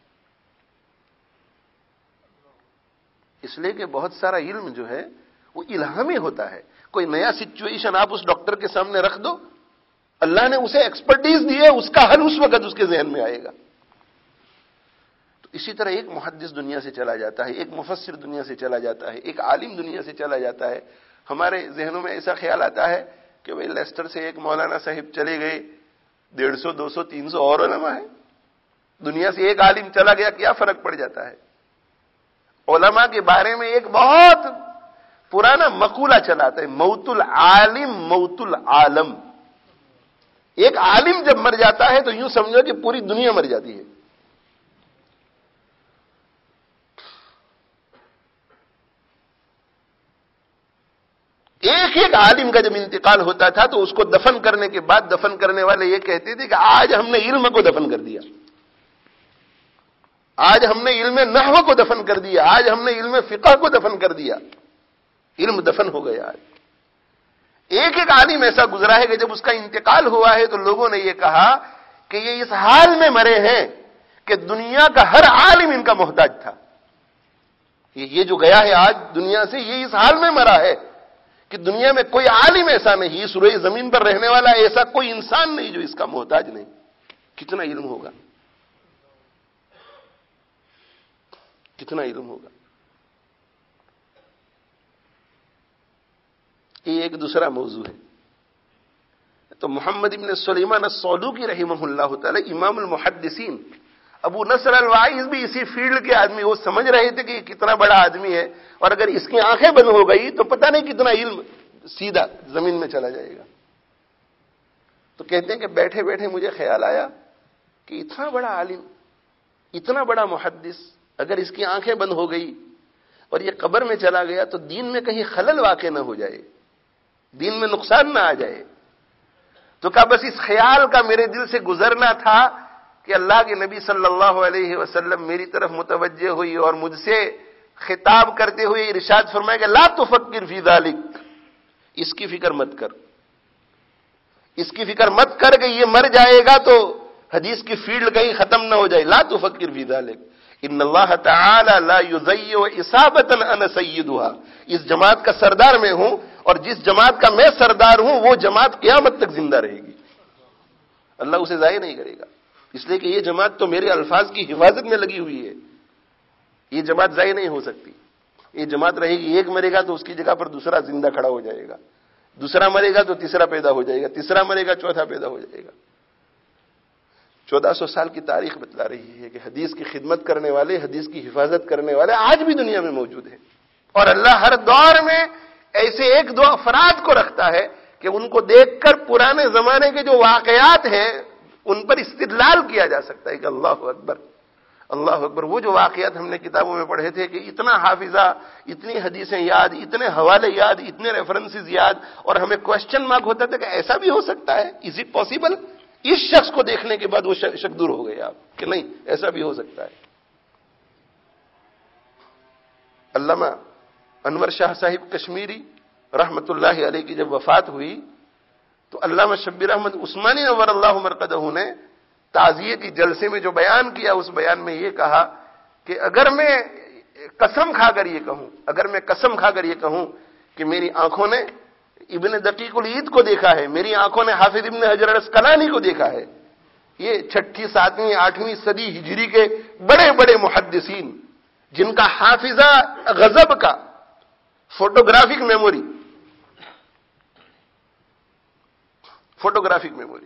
اس لیے کہ بہت سارا علم جو ہے وہ الہامی ہوتا ہے. کوئی نیا سچویشن آپ اس ڈاکٹر کے سامنے رکھ دو, اللہ نے اسے ایکسپرٹیز دی ہے, اس کا حل اس وقت اس کے ذہن میں آئے گا. تو اسی طرح ایک محدث دنیا سے چلا جاتا ہے, ایک مفسر دنیا سے چلا جاتا ہے, ایک عالم دنیا سے چلا جاتا ہے. ہمارے ذہنوں میں ایسا خیال آتا ہے کہ بھئی لیسٹر سے ایک مولانا صاحب چلے گئے, 150, 200, 300 اور علماء ہیں. دنیا سے ایک عالم چلا گیا, کیا فرق پڑ جاتا ہے؟ علماء کے بارے میں ایک بہت پرانا مقولہ چلاتا ہے, موت العالم موت العالم. ایک عالم جب مر جاتا ہے تو یوں سمجھو کہ پوری دنیا مر جاتی ہے. ایک ایک عالم کا جب انتقال ہوتا تھا تو اس کو دفن کرنے کے بعد دفن کرنے والے یہ کہتے تھے کہ آج ہم نے علم کو دفن کر دیا, آج ہم نے علم نحو کو دفن کر دیا, آج ہم نے علم فقہ کو دفن کر دیا. علم دفن ہو گیا. آج ایک ایک عالم ایسا گزرا ہے کہ جب اس کا انتقال ہوا ہے تو لوگوں نے یہ کہا کہ یہ اس حال میں مرے ہیں کہ دنیا کا ہر عالم ان کا محتاج تھا. یہ جو گیا ہے آج دنیا سے, یہ اس حال میں مرا ہے کہ دنیا میں کوئی عالم ایسا نہیں, اس روئے زمین پر رہنے والا ایسا کوئی انسان نہیں جو اس کا محتاج نہیں. کتنا علم ہوگا, کتنا علم ہوگا. یہ ایک دوسرا موضوع ہے. تو محمد ابن سلیمان الصعلوقی رحمہ اللہ تعالی, امام المحدثین, ابو نصر الواعظ بھی اسی فیلڈ کے آدمی, وہ سمجھ رہے تھے کہ یہ کتنا بڑا آدمی ہے اور اگر اس کی آنکھیں بند ہو گئی تو پتہ نہیں کتنا علم سیدھا زمین میں چلا جائے گا. تو کہتے ہیں کہ بیٹھے بیٹھے مجھے خیال آیا کہ اتنا بڑا عالم, اتنا بڑا محدث, اگر اس کی آنکھیں بند ہو گئی اور یہ قبر میں چلا گیا تو دین میں کہیں خلل واقع نہ ہو جائے, دین میں نقصان نہ آ جائے. تو کہا بس اس خیال کا میرے دل سے گزرنا تھا کہ اللہ کے نبی صلی اللہ علیہ وسلم میری طرف متوجہ ہوئی اور مجھ سے خطاب کرتے ہوئے ارشاد فرمایا کہ لا تفکر فی ذلک, اس کی فکر مت کر, اس کی فکر مت کر کہ یہ مر جائے گا تو حدیث کی فیلڈ کہیں ختم نہ ہو جائے. لا تفکر فی ذلک, ان اللہ تعالی لا یضیع اصابۃ انا سیدھا. اس جماعت کا سردار میں ہوں اور جس جماعت کا میں سردار ہوں وہ جماعت قیامت تک زندہ رہے گی, اللہ اسے ضائع نہیں کرے گا. اس لیے کہ یہ جماعت تو میرے الفاظ کی حفاظت میں لگی ہوئی ہے, یہ جماعت ضائع نہیں ہو سکتی. یہ جماعت رہے گی, ایک مرے گا تو اس کی جگہ پر دوسرا زندہ کھڑا ہو جائے گا, دوسرا مرے گا تو تیسرا پیدا ہو جائے گا, تیسرا مرے گا چوتھا پیدا ہو جائے گا. 1400 سال کی تاریخ بتلا رہی ہے کہ حدیث کی خدمت کرنے والے, حدیث کی حفاظت کرنے والے آج بھی دنیا میں موجود ہیں. اور اللہ ہر دور میں ایسے ایک دو افراد کو رکھتا ہے کہ ان کو دیکھ کر پرانے زمانے کے جو واقعات ہیں ان پر استدلال کیا جا سکتا ہے کہ اللہ اکبر, اللہ اکبر. وہ جو واقعات ہم نے کتابوں میں پڑھے تھے کہ اتنا حافظہ, اتنی حدیثیں یاد, اتنے حوالے یاد, اتنے ریفرنسز یاد, اور ہمیں کوشچن مارک ہوتا تھا کہ ایسا بھی ہو سکتا ہے, از اٹ پاسبل. اس شخص کو دیکھنے کے بعد وہ شک دور ہو گئے آپ کہ نہیں ایسا بھی ہو سکتا ہے. علامہ انور شاہ صاحب کشمیری رحمت اللہ علیہ کی جب وفات ہوئی تو علامہ شبیر احمد عثمانی نور اللہ مرقدہ نے تعزیے کی جلسے میں جو بیان کیا, اس بیان میں یہ کہا کہ اگر میں قسم کھا کر یہ کہوں, اگر میں قسم کھا کر یہ کہوں کہ میری آنکھوں نے ابن دقیق العید کو دیکھا ہے, میری آنکھوں نے حافظ ابن حجر الاسقلانی کو دیکھا ہے, یہ 6ٹھی 7ویں 8ویں صدی ہجری کے بڑے بڑے محدثین جن کا حافظہ غضب کا, فوٹوگرافک میموری, فوٹوگرافک میموری.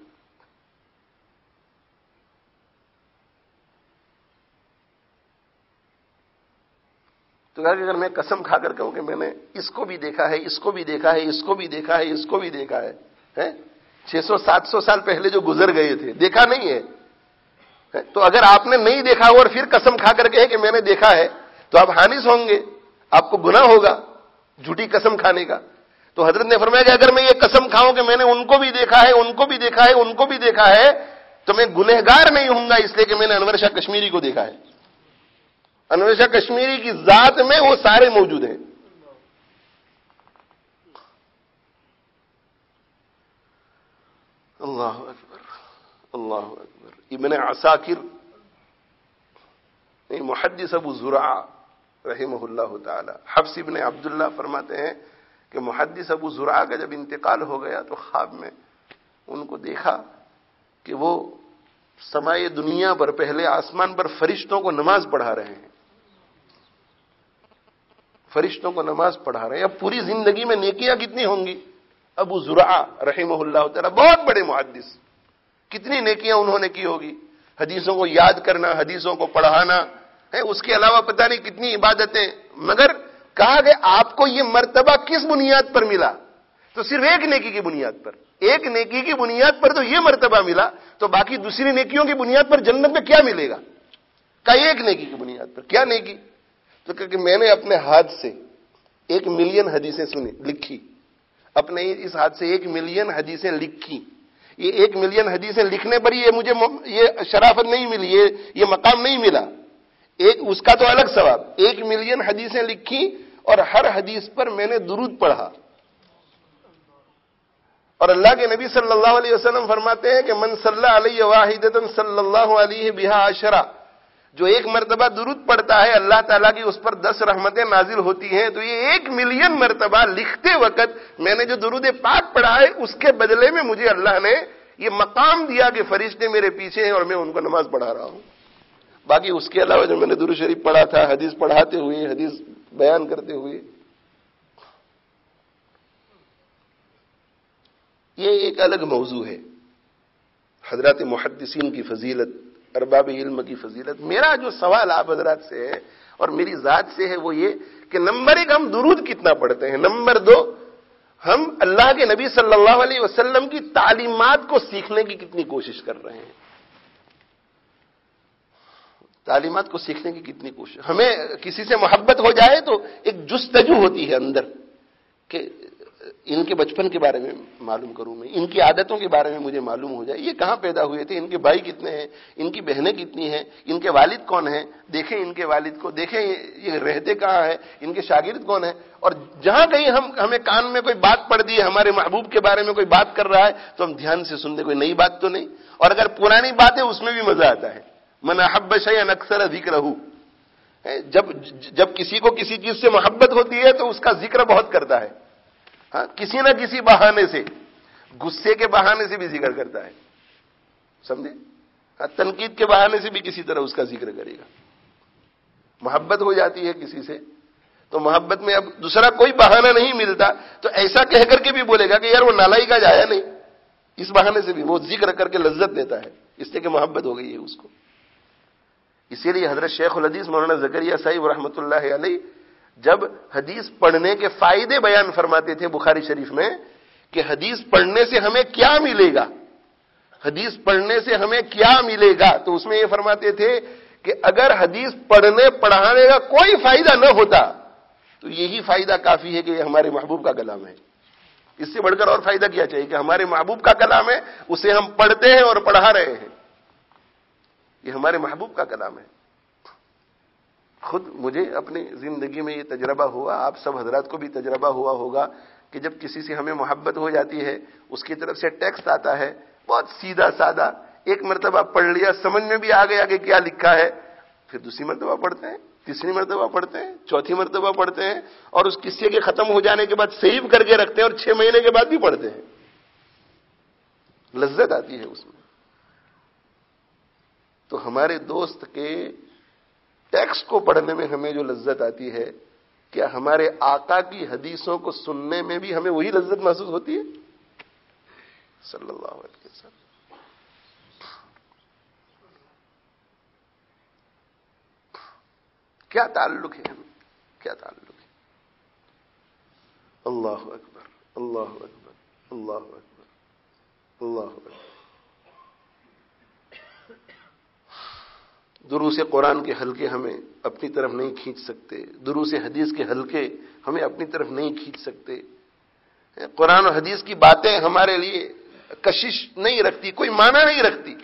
تو کہا کہ اگر میں قسم کھا کر کہوں کہ میں نے اس کو بھی دیکھا ہے, اس کو بھی دیکھا ہے, اس کو بھی دیکھا ہے, اس کو بھی دیکھا ہے, 600-700 سال پہلے جو گزر گئے تھے, دیکھا نہیں ہے, تو اگر آپ نے نہیں دیکھا اور پھر قسم کھا کر کہے کہ میں نے دیکھا ہے تو آپ حانث ہوں گے, آپ کو گناہ ہوگا جھوٹی قسم کھانے کا. تو حضرت نے فرمایا کہ اگر میں یہ قسم کھاؤں کہ میں نے ان کو بھی دیکھا ہے, ان کو بھی دیکھا ہے, ان کو بھی دیکھا ہے, تو میں گنہگار نہیں ہوں گا, اس لیے کہ میں نے انور شاہ کشمیری کو دیکھا ہے. انور شاہ کشمیری کی ذات میں وہ سارے موجود ہیں. اللہ اکبر اللہ اکبر. ابن عساکر محدث ابو زرع رحمہ اللہ تعالی حفص ابن عبداللہ فرماتے ہیں کہ محدث ابو زرع کا جب انتقال ہو گیا تو خواب میں ان کو دیکھا کہ وہ سمائے دنیا پر پہلے آسمان پر فرشتوں کو نماز پڑھا رہے ہیں. فرشتوں کو نماز پڑھا رہے ہیں. اب پوری زندگی میں نیکیاں کتنی ہوں گی. ابو زرع رحمہ اللہ تعالی بہت بڑے محدث, کتنی نیکیاں انہوں نے کی ہوگی. حدیثوں کو یاد کرنا, حدیثوں کو پڑھانا ہے, اس کے علاوہ پتہ نہیں کتنی عبادتیں. مگر کہا کہ آپ کو یہ مرتبہ کس بنیاد پر ملا؟ تو صرف ایک نیکی کی بنیاد پر, ایک نیکی کی بنیاد پر تو یہ مرتبہ ملا, تو باقی دوسری نیکیوں کی بنیاد پر جنت میں کیا ملے گا؟ کہ ایک نیکی کی بنیاد پر. کیا نیکی؟ تو کہ میں نے اپنے ہاتھ سے 1 ملین حدیثیں سنی, لکھی. اپنے اس ہاتھ سے 1 ملین حدیثیں لکھی. یہ 1 ملین حدیثیں لکھنے پر یہ مجھے یہ شرافت نہیں ملی, یہ مقام نہیں ملا. ایک اس کا تو الگ ثواب. 1 ملین حدیثیں لکھی اور ہر حدیث پر میں نے درود پڑھا. اور اللہ کے نبی صلی اللہ علیہ وسلم فرماتے ہیں کہ من صلی علیہ واحدۃ صلی اللہ علیہ بہا عشرہ, جو ایک مرتبہ درود پڑھتا ہے اللہ تعالیٰ کی اس پر 10 رحمتیں نازل ہوتی ہیں. تو یہ 1 ملین مرتبہ لکھتے وقت میں نے جو درود پاک پڑھا ہے اس کے بدلے میں مجھے اللہ نے یہ مقام دیا کہ فرشتے میرے پیچھے ہیں اور میں ان کو نماز پڑھا رہا ہوں. باقی اس کے علاوہ جو میں نے درود شریف پڑھا تھا, حدیث پڑھاتے ہوئے, حدیث بیان کرتے ہوئے, یہ ایک الگ موضوع ہے. حضرات محدثین کی فضیلت, ارباب علم کی فضیلت. میرا جو سوال آپ حضرات سے ہے اور میری ذات سے ہے وہ یہ کہ نمبر 1 ہم درود کتنا پڑھتے ہیں, نمبر 2 ہم اللہ کے نبی صلی اللہ علیہ وسلم کی تعلیمات کو سیکھنے کی کتنی کوشش کر رہے ہیں. تعلیمات کو سیکھنے کی کتنی کوشش. ہمیں کسی سے محبت ہو جائے تو ایک جستجو ہوتی ہے اندر کہ ان کے بچپن کے بارے میں معلوم کروں, میں ان کی عادتوں کے بارے میں مجھے معلوم ہو جائے, یہ کہاں پیدا ہوئے تھے, ان کے بھائی کتنے ہیں, ان کی بہنیں کتنی ہیں, ان کے والد کون ہیں, دیکھیں ان کے والد کو, دیکھیں یہ رہتے کہاں ہیں, ان کے شاگرد کون ہیں. اور جہاں کہیں ہمیں کان میں کوئی بات پڑ دی ہے, ہمارے محبوب کے بارے میں کوئی بات کر رہا ہے, تو ہم دھیان سے سنتے, کوئی نئی بات تو نہیں. اور اگر پرانی بات ہے اس میں بھی مزہ آتا ہے. من احب شیئا اکثر ذکرہ, جب کسی کو کسی چیز سے محبت ہوتی ہے تو اس کا ذکر بہت کرتا ہے. ہاں, کسی نہ کسی بہانے سے, غصے کے بہانے سے بھی ذکر کرتا ہے, سمجھے, تنقید کے بہانے سے بھی کسی طرح اس کا ذکر کرے گا. محبت ہو جاتی ہے کسی سے تو محبت میں اب دوسرا کوئی بہانہ نہیں ملتا تو ایسا کہہ کر کے بھی بولے گا کہ یار وہ نالائی کا جایا نہیں, اس بہانے سے بھی وہ ذکر کر کے لذت دیتا ہے, اس سے کہ محبت ہو گئی ہے اس کو. اسی لیے حضرت شیخ الحدیث مولانا زکریا صاحب رحمۃ اللہ علیہ جب حدیث پڑھنے کے فائدے بیان فرماتے تھے بخاری شریف میں کہ حدیث پڑھنے سے ہمیں کیا ملے گا, حدیث پڑھنے سے ہمیں کیا ملے گا, تو اس میں یہ فرماتے تھے کہ اگر حدیث پڑھنے پڑھانے کا کوئی فائدہ نہ ہوتا تو یہی فائدہ کافی ہے کہ یہ ہمارے محبوب کا کلام ہے. اس سے بڑھ کر اور فائدہ کیا چاہیے کہ ہمارے محبوب کا کلام ہے, اسے ہم پڑھتے ہیں اور پڑھا رہے ہیں, یہ ہمارے محبوب کا کلام ہے. خود مجھے اپنی زندگی میں یہ تجربہ ہوا, آپ سب حضرات کو بھی تجربہ ہوا ہوگا کہ جب کسی سے ہمیں محبت ہو جاتی ہے, اس کی طرف سے ٹیکسٹ آتا ہے بہت سیدھا سادہ, ایک مرتبہ پڑھ لیا, سمجھ میں بھی آ گیا کہ کیا لکھا ہے, پھر دوسری مرتبہ پڑھتے ہیں, تیسری مرتبہ پڑھتے ہیں, چوتھی مرتبہ پڑھتے ہیں, اور اس قصے کے ختم ہو جانے کے بعد سیو کر کے رکھتے ہیں, اور 6 مہینے کے بعد بھی پڑھتے ہیں. لذت آتی ہے اس میں. تو ہمارے دوست کے ٹیکسٹ کو پڑھنے میں ہمیں جو لذت آتی ہے, کیا ہمارے آقا کی حدیثوں کو سننے میں بھی ہمیں وہی لذت محسوس ہوتی ہے صلی اللہ علیہ وسلم. کیا تعلق ہے ہمیں, کیا تعلق ہے. اللہ اکبر اللہ اکبر اللہ اکبر اللہ اکبر. دروس قرآن کے حلقے ہمیں اپنی طرف نہیں کھینچ سکتے, دروس حدیث کے حلقے ہمیں اپنی طرف نہیں کھینچ سکتے. قرآن و حدیث کی باتیں ہمارے لیے کشش نہیں رکھتی, کوئی معنی نہیں رکھتی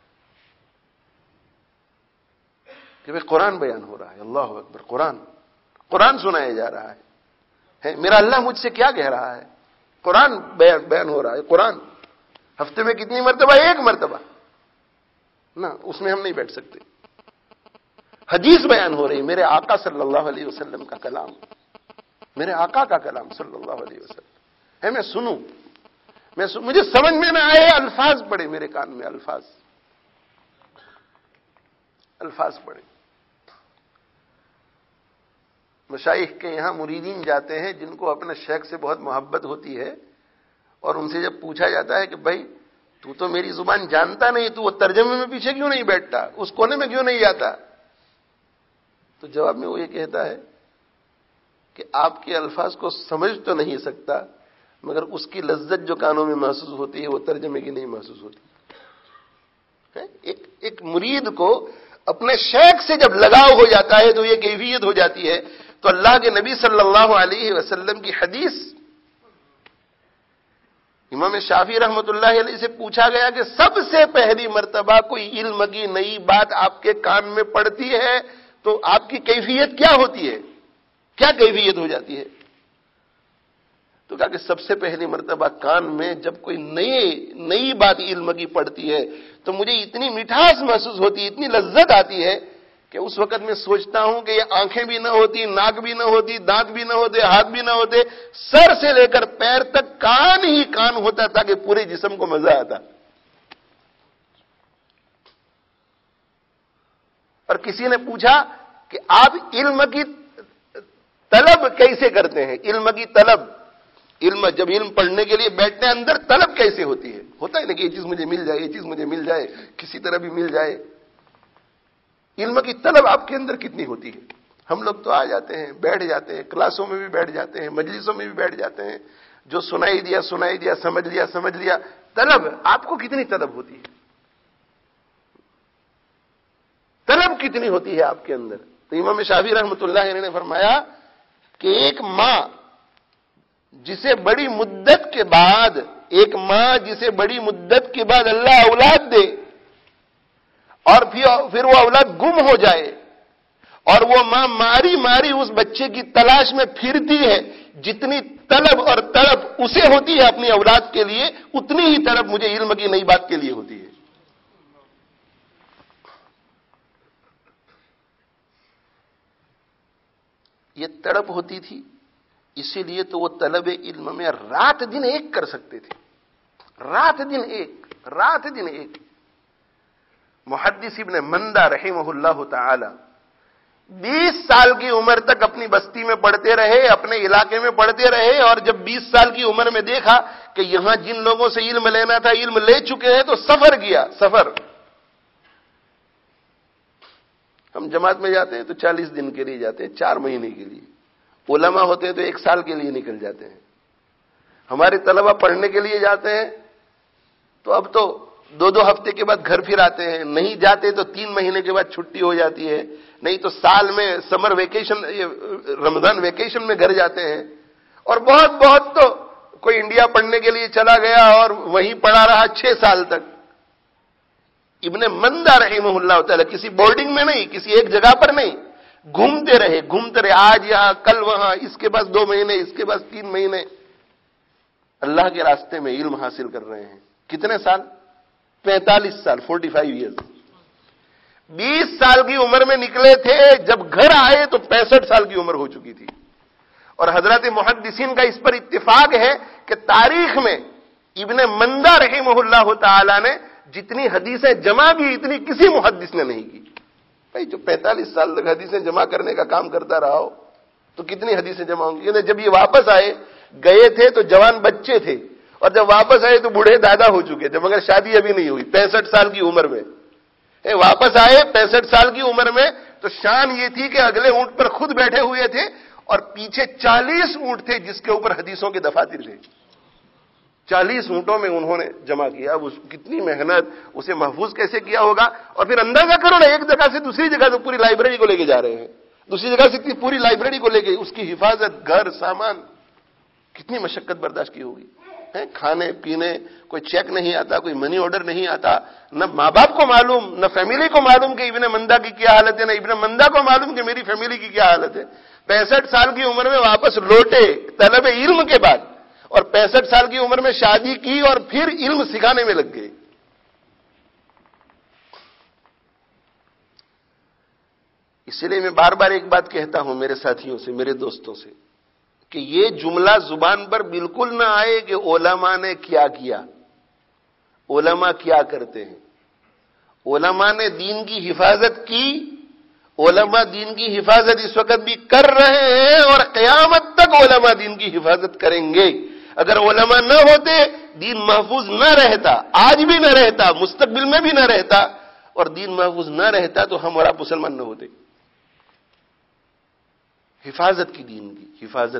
کہ بھئی قرآن بیان ہو رہا ہے, اللہ اکبر, قرآن سنایا جا رہا ہے, میرا اللہ مجھ سے کیا کہہ رہا ہے, قرآن بیان ہو رہا ہے, قرآن ہفتے میں کتنی مرتبہ؟ ایک مرتبہ نہ، اس میں ہم نہیں بیٹھ سکتے. حدیث بیان ہو رہی، میرے آقا صلی اللہ علیہ وسلم کا کلام، میرے آقا کا کلام صلی اللہ علیہ وسلم ہے. میں سنوں، مجھے سمجھ میں نہ آئے، الفاظ پڑے میرے کان میں، الفاظ پڑے. مشائخ کے یہاں مریدین جاتے ہیں جن کو اپنے شیخ سے بہت محبت ہوتی ہے، اور ان سے جب پوچھا جاتا ہے کہ بھائی تو میری زبان جانتا نہیں، تو وہ ترجمے میں پیچھے کیوں نہیں بیٹھتا، اس کونے میں کیوں نہیں جاتا؟ تو جواب میں وہ یہ کہتا ہے کہ آپ کے الفاظ کو سمجھ تو نہیں سکتا، مگر اس کی لذت جو کانوں میں محسوس ہوتی ہے وہ ترجمے کی نہیں محسوس ہوتی. ایک مرید کو اپنے شیخ سے جب لگاؤ ہو جاتا ہے تو یہ کیفیت ہو جاتی ہے. تو اللہ کے نبی صلی اللہ علیہ وسلم کی حدیث، امام شافعی رحمۃ اللہ علیہ سے پوچھا گیا کہ سب سے پہلی مرتبہ کوئی علم کی نئی بات آپ کے کان میں پڑتی ہے تو آپ کی کیفیت کیا ہوتی ہے، کیا کیفیت ہو جاتی ہے؟ تو کہا کہ سب سے پہلی مرتبہ کان میں جب کوئی نئی بات علم کی پڑتی ہے تو مجھے اتنی مٹھاس محسوس ہوتی ہے، اتنی لذت آتی ہے کہ اس وقت میں سوچتا ہوں کہ یہ آنکھیں بھی نہ ہوتی، ناک بھی نہ ہوتی، دانت بھی نہ ہوتے، ہاتھ بھی نہ ہوتے، سر سے لے کر پیر تک کان ہی کان ہوتا تھا کہ پورے جسم کو مزہ آتا. اور کسی نے پوچھا کہ آپ علم کی طلب کیسے کرتے ہیں؟ علم کی طلب، جب علم پڑھنے کے لیے بیٹھتے ہیں اندر طلب کیسے ہوتی ہے؟ ہوتا ہے نا کہ یہ چیز مجھے مل جائے، یہ چیز مجھے مل جائے، کسی طرح بھی مل جائے. علم کی طلب آپ کے اندر کتنی ہوتی ہے؟ ہم لوگ تو آ جاتے ہیں، بیٹھ جاتے ہیں، کلاسوں میں بھی بیٹھ جاتے ہیں، مجلسوں میں بھی بیٹھ جاتے ہیں، جو سنائی دیا، سمجھ لیا. طلب آپ کو کتنی طلب ہوتی ہے؟ طلب کتنی ہوتی ہے آپ کے اندر؟ تو امام شافعی رحمۃ اللہ علیہ نے فرمایا کہ ایک ماں جسے بڑی مدت کے بعد اللہ اولاد دے اور پھر وہ اولاد گم ہو جائے اور وہ ماں ماری اس بچے کی تلاش میں پھرتی ہے، جتنی طلب اور تڑپ اسے ہوتی ہے اپنی اولاد کے لیے، اتنی ہی طلب مجھے علم کی نئی بات کے لیے ہوتی ہے. یہ تڑپ ہوتی تھی، اسی لیے تو وہ طلب علم میں رات دن ایک کر سکتے تھے، رات دن ایک. محدث ابن مندہ رحمہ اللہ تعالی 20 سال کی عمر تک اپنی بستی میں پڑھتے رہے، اپنے علاقے میں پڑھتے رہے، اور جب 20 سال کی عمر میں دیکھا کہ یہاں جن لوگوں سے علم لینا تھا علم لے چکے ہیں تو سفر کیا. ہم جماعت میں جاتے ہیں تو 40 دن کے لیے جاتے ہیں، 4 مہینے کے لیے. علماء ہوتے ہیں تو 1 سال کے لیے نکل جاتے ہیں. ہمارے طلبہ پڑھنے کے لیے جاتے ہیں تو اب تو 2 ہفتے کے بعد گھر پھر آتے ہیں، نہیں جاتے تو 3 مہینے کے بعد چھٹی ہو جاتی ہے، نہیں تو سال میں سمر ویکیشن، رمضان ویکیشن میں گھر جاتے ہیں. اور بہت تو کوئی انڈیا پڑھنے کے لیے چلا گیا اور وہیں پڑھا رہا 6 سال تک. ابن مندہ رحمہ اللہ تعالی کسی بورڈنگ میں نہیں، کسی ایک جگہ پر نہیں، گھومتے رہے، آج یہاں کل وہاں، اس کے بعد 2 مہینے، اس کے بعد 3 مہینے اللہ کے راستے میں علم حاصل کر رہے ہیں. کتنے سال؟ 45 سال، 45 ایئرز. 20 سال کی عمر میں نکلے تھے، جب گھر آئے تو 65 سال کی عمر ہو چکی تھی. اور حضرات محدثین کا اس پر اتفاق ہے کہ تاریخ میں ابن مندہ رحمہ اللہ تعالی نے جتنی حدیثیں جمع کی اتنی کسی محدث نے نہیں کی. بھائی جو 45 سال تک حدیثیں جمع کرنے کا کام کرتا رہا ہو تو کتنی حدیثیں جمع ہوں گی. جب یہ واپس آئے، گئے تھے تو جوان بچے تھے، اور جب واپس آئے تو بوڑھے دادا ہو چکے تھے، مگر شادی ابھی نہیں ہوئی. 65 سال کی عمر میں واپس آئے. 65 سال کی عمر میں تو شان یہ تھی کہ اگلے اونٹ پر خود بیٹھے ہوئے تھے اور پیچھے 40 اونٹ تھے جس کے اوپر حدیثوں کے دفاتر تھے. 40 اونٹوں میں انہوں نے جمع کیا. اب کتنی محنت، اسے محفوظ کیسے کیا ہوگا. اور پھر اندازہ کرو نا، ایک جگہ سے دوسری جگہ تو پوری لائبریری کو لے کے جا رہے ہیں، دوسری جگہ سے پوری لائبریری کو لے کے، اس کی حفاظت، گھر، سامان، کتنی مشقت برداشت کی ہوگی. کھانے پینے کوئی چیک نہیں آتا، کوئی منی آرڈر نہیں آتا، نہ ماں باپ کو معلوم، نہ فیملی کو معلوم کہ ابن مندہ کی کیا حالت ہے، نہ ابن مندہ کو معلوم کہ میری فیملی کی کیا حالت ہے. 65 سال کی عمر میں واپس لوٹے طلب علم کے بعد، اور 65 سال کی عمر میں شادی کی اور پھر علم سکھانے میں لگ گئے. اس لیے میں بار بار ایک بات کہتا ہوں میرے ساتھیوں سے, میرے دوستوں سے, کہ یہ جملہ زبان پر بالکل نہ آئے کہ علماء نے کیا کیا. علماء کیا کرتے ہیں؟ علماء نے دین کی حفاظت کی. علماء دین کی حفاظت اس وقت بھی کر رہے ہیں اور قیامت تک علماء دین کی حفاظت کریں گے. اگر علماء نہ ہوتے دین محفوظ نہ رہتا, آج بھی نہ رہتا, مستقبل میں بھی نہ رہتا, اور دین محفوظ نہ رہتا تو ہم اور آپ مسلمان نہ ہوتے. حفاظت کی دین کی,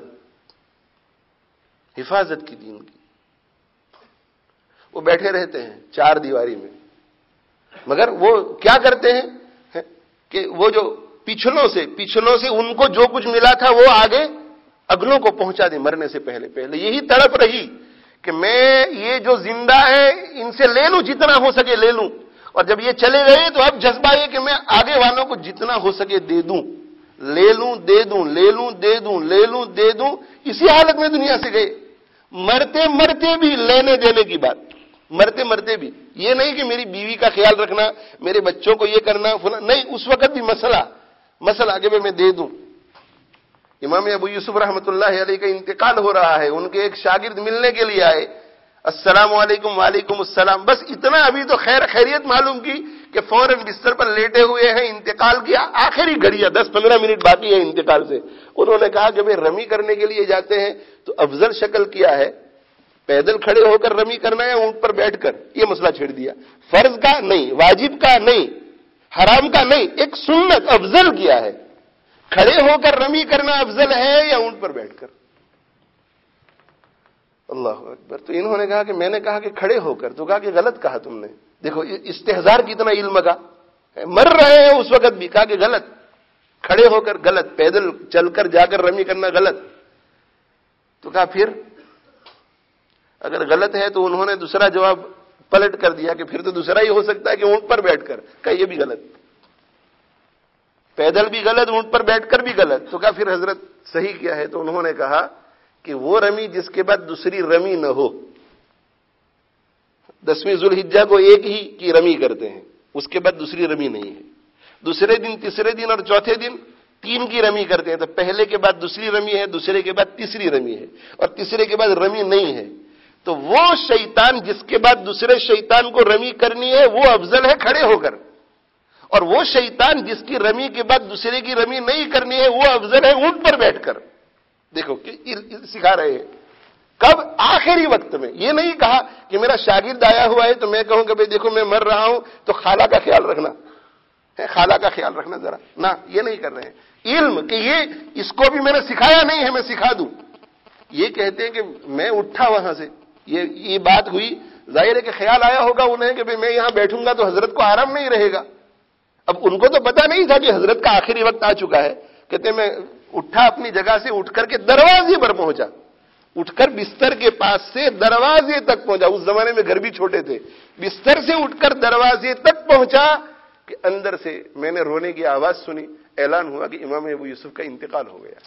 حفاظت کی دین کی. وہ بیٹھے رہتے ہیں چار دیواری میں, مگر وہ کیا کرتے ہیں کہ وہ جو پچھلوں سے ان کو جو کچھ ملا تھا وہ آگے اگلوں کو پہنچا دیں مرنے سے پہلے. یہی تڑپ رہی کہ میں یہ جو زندہ ہے ان سے لے لوں, جتنا ہو سکے لے لوں, اور جب یہ چلے گئے تو اب جذبہ یہ کہ میں آگے والوں کو جتنا ہو سکے دے دوں, لے لوں دے دوں, لے لوں دے دوں, لے لوں دے دوں. اسی حالت میں دنیا سے گئے, مرتے مرتے بھی لینے دینے کی بات, مرتے مرتے بھی. یہ نہیں کہ میری بیوی کا خیال رکھنا, میرے بچوں کو یہ کرنا نہیں, اس وقت بھی مسئلہ کہ میں دے دوں. امام ابو یوسف رحمۃ اللہ علیہ کا انتقال ہو رہا ہے, ان کے ایک شاگرد ملنے کے لیے آئے, السلام علیکم. وعلیکم السلام. بس اتنا ابھی تو خیریت معلوم کی کہ فوراً بستر پر لیٹے ہوئے ہیں, انتقال کیا, آخری گھڑیاں 10-15 منٹ باقی ہے انتقال سے. انہوں نے کہا کہ بھئی رمی کرنے کے لیے جاتے ہیں تو افضل شکل کیا ہے, پیدل کھڑے ہو کر رمی کرنا ہے, اونٹ پر بیٹھ کر. یہ مسئلہ چھیڑ دیا. فرض کا نہیں, واجب کا نہیں, حرام کا نہیں, ایک سنت افضل کیا ہے. کھڑے ہو کر رمی کرنا افضل ہے یا اونٹ پر بیٹھ کر؟ اللہ اکبر. تو انہوں نے کہا کہ میں نے کہا کہ کھڑے ہو کر, تو کہا کہ غلط کہا تم نے. دیکھو استحزار کتنا علم کا, مر رہے ہیں اس وقت بھی, کہا کہ غلط, کھڑے ہو کر غلط, پیدل چل کر جا کر رمی کرنا غلط. تو کہا پھر اگر غلط ہے تو انہوں نے دوسرا جواب پلٹ کر دیا کہ پھر تو دوسرا ہی ہو سکتا ہے کہ اونٹ پر بیٹھ کر. کہا یہ بھی غلط, پیدل بھی غلط, اونٹ پر بیٹھ کر بھی غلط. تو کہا پھر حضرت صحیح کیا ہے؟ تو انہوں نے کہا کہ وہ رمی جس کے بعد دوسری رمی نہ ہو. 10ویں ذوالحجہ کو ایک ہی کی رمی کرتے ہیں, اس کے بعد دوسری رمی نہیں ہے. دوسرے دن, تیسرے دن اور چوتھے دن 3 کی رمی کرتے ہیں. تو پہلے کے بعد دوسری رمی ہے, دوسرے کے بعد تیسری رمی ہے, اور تیسرے کے بعد رمی نہیں ہے. تو وہ شیطان جس کے بعد دوسرے شیطان کو رمی کرنی ہے وہ افضل ہے کھڑے ہو کر, اور وہ شیطان جس کی رمی کے بعد دوسرے کی رمی نہیں کرنی ہے وہ افضل ہے اونٹ پر بیٹھ کر. دیکھو سکھا رہے ہیں. کب؟ آخری وقت میں. یہ نہیں کہا کہ میرا شاگرد آیا ہوا ہے تو میں کہوں کہ بھئی دیکھو میں مر رہا ہوں تو خالہ کا خیال رکھنا ہے, خالہ کا خیال رکھنا ذرا, نہ یہ نہیں کر رہے ہیں. علم کہ یہ اس کو بھی میں نے سکھایا نہیں ہے, میں سکھا دوں. یہ کہتے ہیں کہ میں اٹھا وہاں سے, یہ بات ہوئی, ظاہر ہے کہ خیال آیا ہوگا انہیں کہ بھئی میں یہاں بیٹھوں گا تو حضرت کو آرام نہیں رہے گا. اب ان کو تو پتا نہیں تھا کہ حضرت کا آخری وقت آ چکا ہے. کہتے ہیں میں اٹھا, اپنی جگہ سے اٹھ کر کے دروازے پر پہنچا, اٹھ کر بستر کے پاس سے دروازے تک پہنچا. اس زمانے میں گھر بھی چھوٹے تھے. بستر سے اٹھ کر دروازے تک پہنچا کہ اندر سے میں نے رونے کی آواز سنی. اعلان ہوا کہ امام ابو یوسف کا انتقال ہو گیا.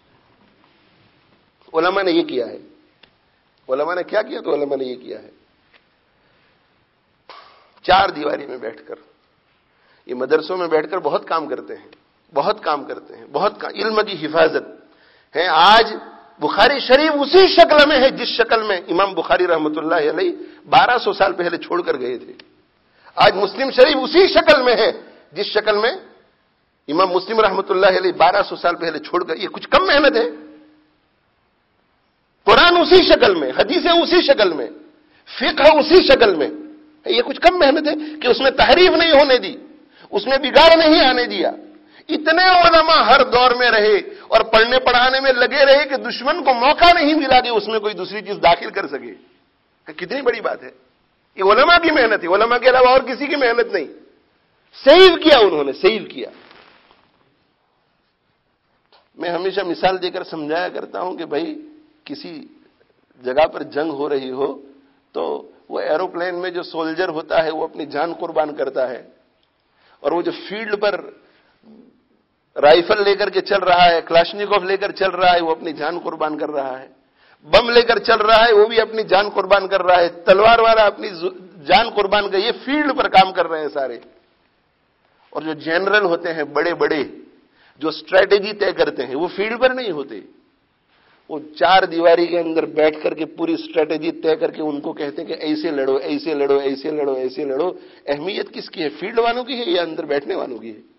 علماء نے یہ کیا ہے. علماء نے کیا کیا؟ تو علماء نے یہ کیا ہے, 4 دیواری میں بیٹھ کر, یہ مدرسوں میں بیٹھ کر بہت کام کرتے ہیں, بہت علم کی حفاظت ہے. آج بخاری شریف اسی شکل میں ہے جس شکل میں امام بخاری رحمۃ اللہ علیہ 1200 سال پہلے چھوڑ کر گئے تھے. آج مسلم شریف اسی شکل میں ہے جس شکل میں امام مسلم رحمۃ اللہ علیہ 1200 سال پہلے چھوڑ کر. یہ کچھ کم محنت ہے؟ قرآن اسی شکل میں, حدیثیں اسی شکل میں, فقہ اسی شکل میں. یہ کچھ کم محنت ہے کہ اس میں تحریف نہیں ہونے دی, اس میں بگاڑ نہیں آنے دیا. اتنے علماء ہر دور میں رہے اور پڑھنے پڑھانے میں لگے رہے کہ دشمن کو موقع نہیں ملا کہ اس میں کوئی دوسری چیز داخل کر سکے. کتنی بڑی بات ہے. یہ علماء کی محنت ہے, علماء کے علاوہ اور کسی کی محنت نہیں. سیو کیا انہوں نے, سیو کیا. میں ہمیشہ مثال دے کر سمجھایا کرتا ہوں کہ بھائی کسی جگہ پر جنگ ہو رہی ہو تو وہ ایروپلین میں جو سولجر ہوتا ہے وہ اپنی جان قربان کرتا ہے, اور وہ جو فیلڈ پر رائفل لے کر کے چل رہا ہے, کلاشنیکوف لے کر چل رہا ہے, وہ اپنی جان قربان کر رہا ہے. بم لے کر چل رہا ہے وہ بھی اپنی جان قربان کر رہا ہے, تلوار والا اپنی جان قربان کر, یہ فیلڈ پر کام کر رہے ہیں سارے. اور جو جنرل ہوتے ہیں بڑے بڑے جو اسٹریٹجی طے کرتے ہیں وہ فیلڈ پر نہیں ہوتے, وہ چار دیواری کے اندر بیٹھ کر کے پوری اسٹریٹجی طے کر کے ان کو کہتے ہیں کہ ایسے لڑو ایسے لڑو ایسے لڑو ایسے لڑو. اہمیت کس کی ہے, فیلڈ والوں کی ہے یا اندر بیٹھنے والوں کی ہے؟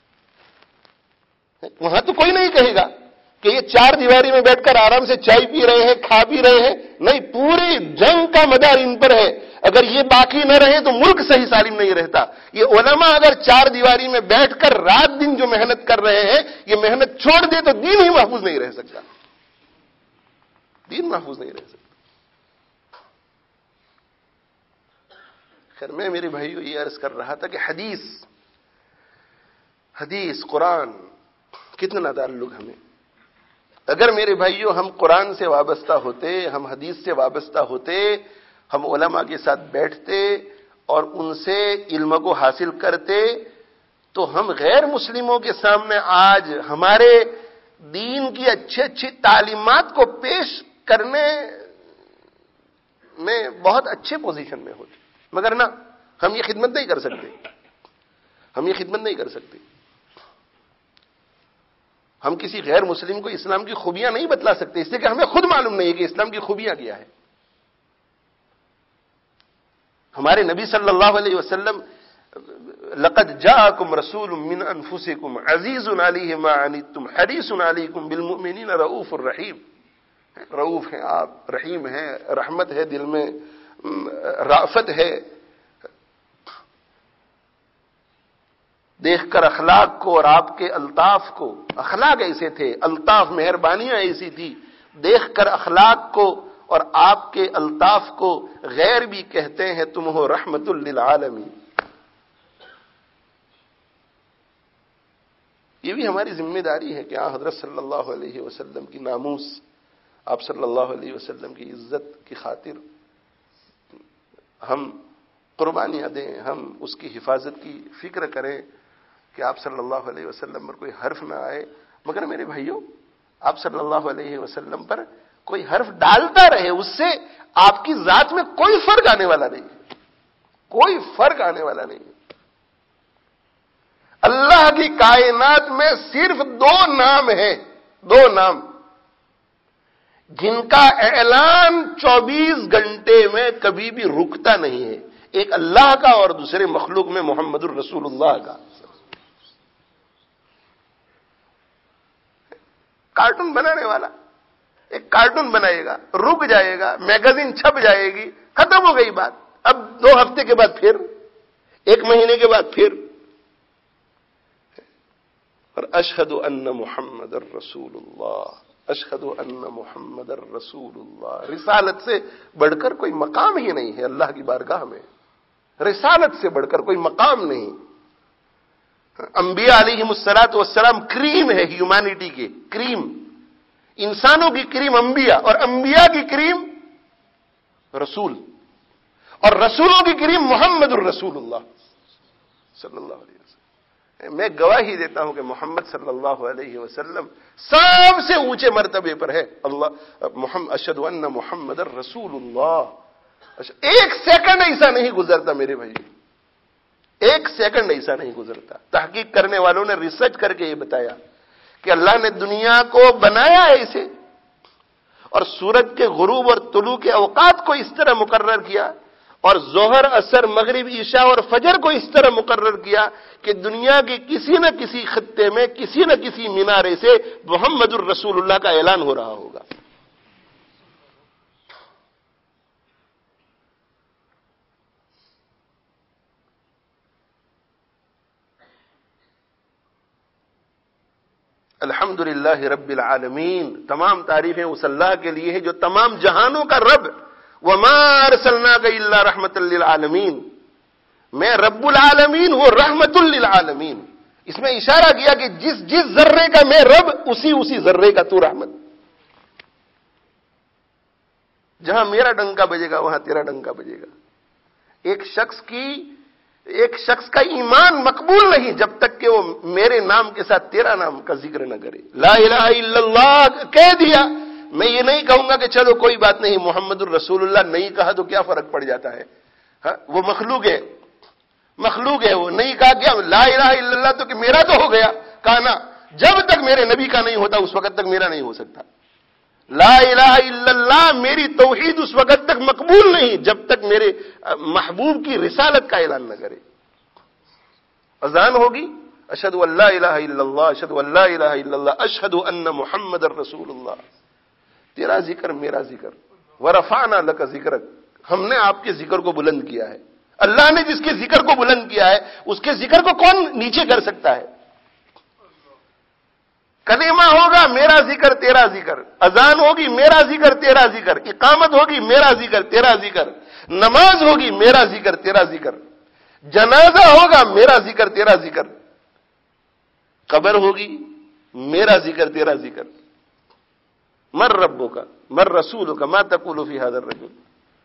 وہاں تو کوئی نہیں کہے گا کہ یہ چار دیواری میں بیٹھ کر آرام سے چائے پی رہے ہیں, کھا پی رہے ہیں. نہیں, پوری جنگ کا مدار ان پر ہے. اگر یہ باقی نہ رہے تو ملک صحیح سالم نہیں رہتا. یہ علماء اگر چار دیواری میں بیٹھ کر رات دن جو محنت کر رہے ہیں یہ محنت چھوڑ دے تو دین ہی محفوظ نہیں رہ سکتا, دین محفوظ نہیں رہ سکتا. خیر, میں میرے بھائیو یہ عرض کر رہا تھا کہ حدیث قرآن کتنا تعلق ہمیں. اگر میرے بھائیو ہم قرآن سے وابستہ ہوتے, ہم حدیث سے وابستہ ہوتے, ہم علماء کے ساتھ بیٹھتے اور ان سے علم کو حاصل کرتے, تو ہم غیر مسلموں کے سامنے آج ہمارے دین کی اچھی تعلیمات کو پیش کرنے میں بہت اچھے پوزیشن میں ہوتے. مگر نہ, ہم یہ خدمت نہیں کر سکتے, ہم یہ خدمت نہیں کر سکتے. ہم کسی غیر مسلم کو اسلام کی خوبیاں نہیں بتلا سکتے, اس لیے کہ ہمیں خود معلوم نہیں ہے کہ اسلام کی خوبیاں کیا ہے. ہمارے نبی صلی اللہ علیہ وسلم لقد جاءکم رسول من انفسکم عزیز علیہ ما عنتم حریص علیکم بالمؤمنین رؤوف الرحیم. رؤوف ہیں آپ, رحیم ہیں, رحمت ہے دل میں, رافت ہے. دیکھ کر اخلاق کو اور آپ کے الطاف کو, اخلاق ایسے تھے, الطاف مہربانیاں ایسی تھی, دیکھ کر اخلاق کو اور آپ کے الطاف کو غیر بھی کہتے ہیں تم ہو رحمت للعالمین. یہ بھی ہماری ذمہ داری ہے کہ حضرت صلی اللہ علیہ وسلم کی ناموس, آپ صلی اللہ علیہ وسلم کی عزت کی خاطر ہم قربانیاں دیں, ہم اس کی حفاظت کی فکر کریں کہ آپ صلی اللہ علیہ وسلم پر کوئی حرف نہ آئے. مگر میرے بھائیوں, آپ صلی اللہ علیہ وسلم پر کوئی حرف ڈالتا رہے, اس سے آپ کی ذات میں کوئی فرق آنے والا نہیں, کوئی فرق آنے والا نہیں. اللہ کی کائنات میں صرف دو نام ہیں, دو نام جن کا اعلان 24 گھنٹے میں کبھی بھی رکتا نہیں ہے, ایک اللہ کا اور دوسرے مخلوق میں محمد الرسول اللہ کا. کارٹون بنانے والا ایک کارٹون بنائے گا, رک جائے گا, میگزین چھپ جائے گی, ختم ہو گئی بات. اب 2 ہفتے کے بعد پھر, 1 مہینے کے بعد پھر. اور اشہد ان محمد الرسول اللہ, اشہد ان محمد الرسول اللہ. رسالت سے بڑھ کر کوئی مقام ہی نہیں ہے اللہ کی بارگاہ میں, رسالت سے بڑھ کر کوئی مقام نہیں. انبیاء علیہم الصلوۃ والسلام کریم ہے ہیومینٹی کے, کریم, انسانوں کی کریم انبیاء, اور انبیاء کی کریم رسول, اور رسولوں کی کریم محمد الرسول اللہ صلی اللہ علیہ وسلم. میں گواہی دیتا ہوں کہ محمد صلی اللہ علیہ وسلم سب سے اونچے مرتبے پر ہے. اللہ اشہد ان محمد الرسول اللہ. 1 سیکنڈ ایسا نہیں گزرتا میرے بھائی, 1 سیکنڈ ایسا نہیں گزرتا. تحقیق کرنے والوں نے ریسرچ کر کے یہ بتایا کہ اللہ نے دنیا کو بنایا ایسے, اور سورج کے غروب اور طلوع کے اوقات کو اس طرح مقرر کیا, اور ظہر, عصر, مغرب, عشاء اور فجر کو اس طرح مقرر کیا کہ دنیا کے کسی نہ کسی خطے میں کسی نہ کسی مینارے سے محمد الرسول اللہ کا اعلان ہو رہا ہوگا. الحمدللہ رب العالمین. تمام تعریفیں اس اللہ کے لیے ہیں جو تمام جہانوں کا رب. وما ارسلناک الا رحمۃ للعالمین. میں رب العالمین ہوں, رحمت للعالمین. اس میں اشارہ کیا کہ جس ذرے کا میں رب, اسی ذرے کا تو رحمت. جہاں میرا ڈنکا بجے گا وہاں تیرا ڈنکا بجے گا. ایک شخص کا ایمان مقبول نہیں جب تک کہ وہ میرے نام کے ساتھ تیرا نام کا ذکر نہ کرے. لا الہ الا اللہ کہہ دیا, میں یہ نہیں کہوں گا کہ چلو کوئی بات نہیں محمد الرسول اللہ نہیں کہا تو کیا فرق پڑ جاتا ہے، ہاں وہ مخلوق ہے، مخلوق ہے، وہ نہیں کہا کیا لا الہ الا اللہ تو کہ میرا تو ہو گیا، کہا نا جب تک میرے نبی کا نہیں ہوتا اس وقت تک میرا نہیں ہو سکتا، لا الہ الا اللہ میری توحید اس وقت تک مقبول نہیں جب تک میرے محبوب کی رسالت کا اعلان نہ کرے۔ اذان ہوگی اشہد ان لا الہ الا اللہ، اشہد ان لا الہ الا اللہ، اشہد ان محمد الرسول اللہ، تیرا ذکر میرا ذکر، ورفعنا لک ذکرک، ہم نے آپ کے ذکر کو بلند کیا ہے۔ اللہ نے جس کے ذکر کو بلند کیا ہے اس کے ذکر کو کون نیچے کر سکتا ہے؟ کلمہ ہوگا میرا ذکر تیرا ذکر، اذان ہوگی میرا ذکر تیرا ذکر، اقامت ہوگی میرا ذکر تیرا ذکر، نماز ہوگی میرا ذکر تیرا ذکر، جنازہ ہوگا میرا ذکر تیرا ذکر، قبر ہوگی میرا ذکر تیرا ذکر، مر ربک مر رسولک ما تقول فی ھذا الرجل۔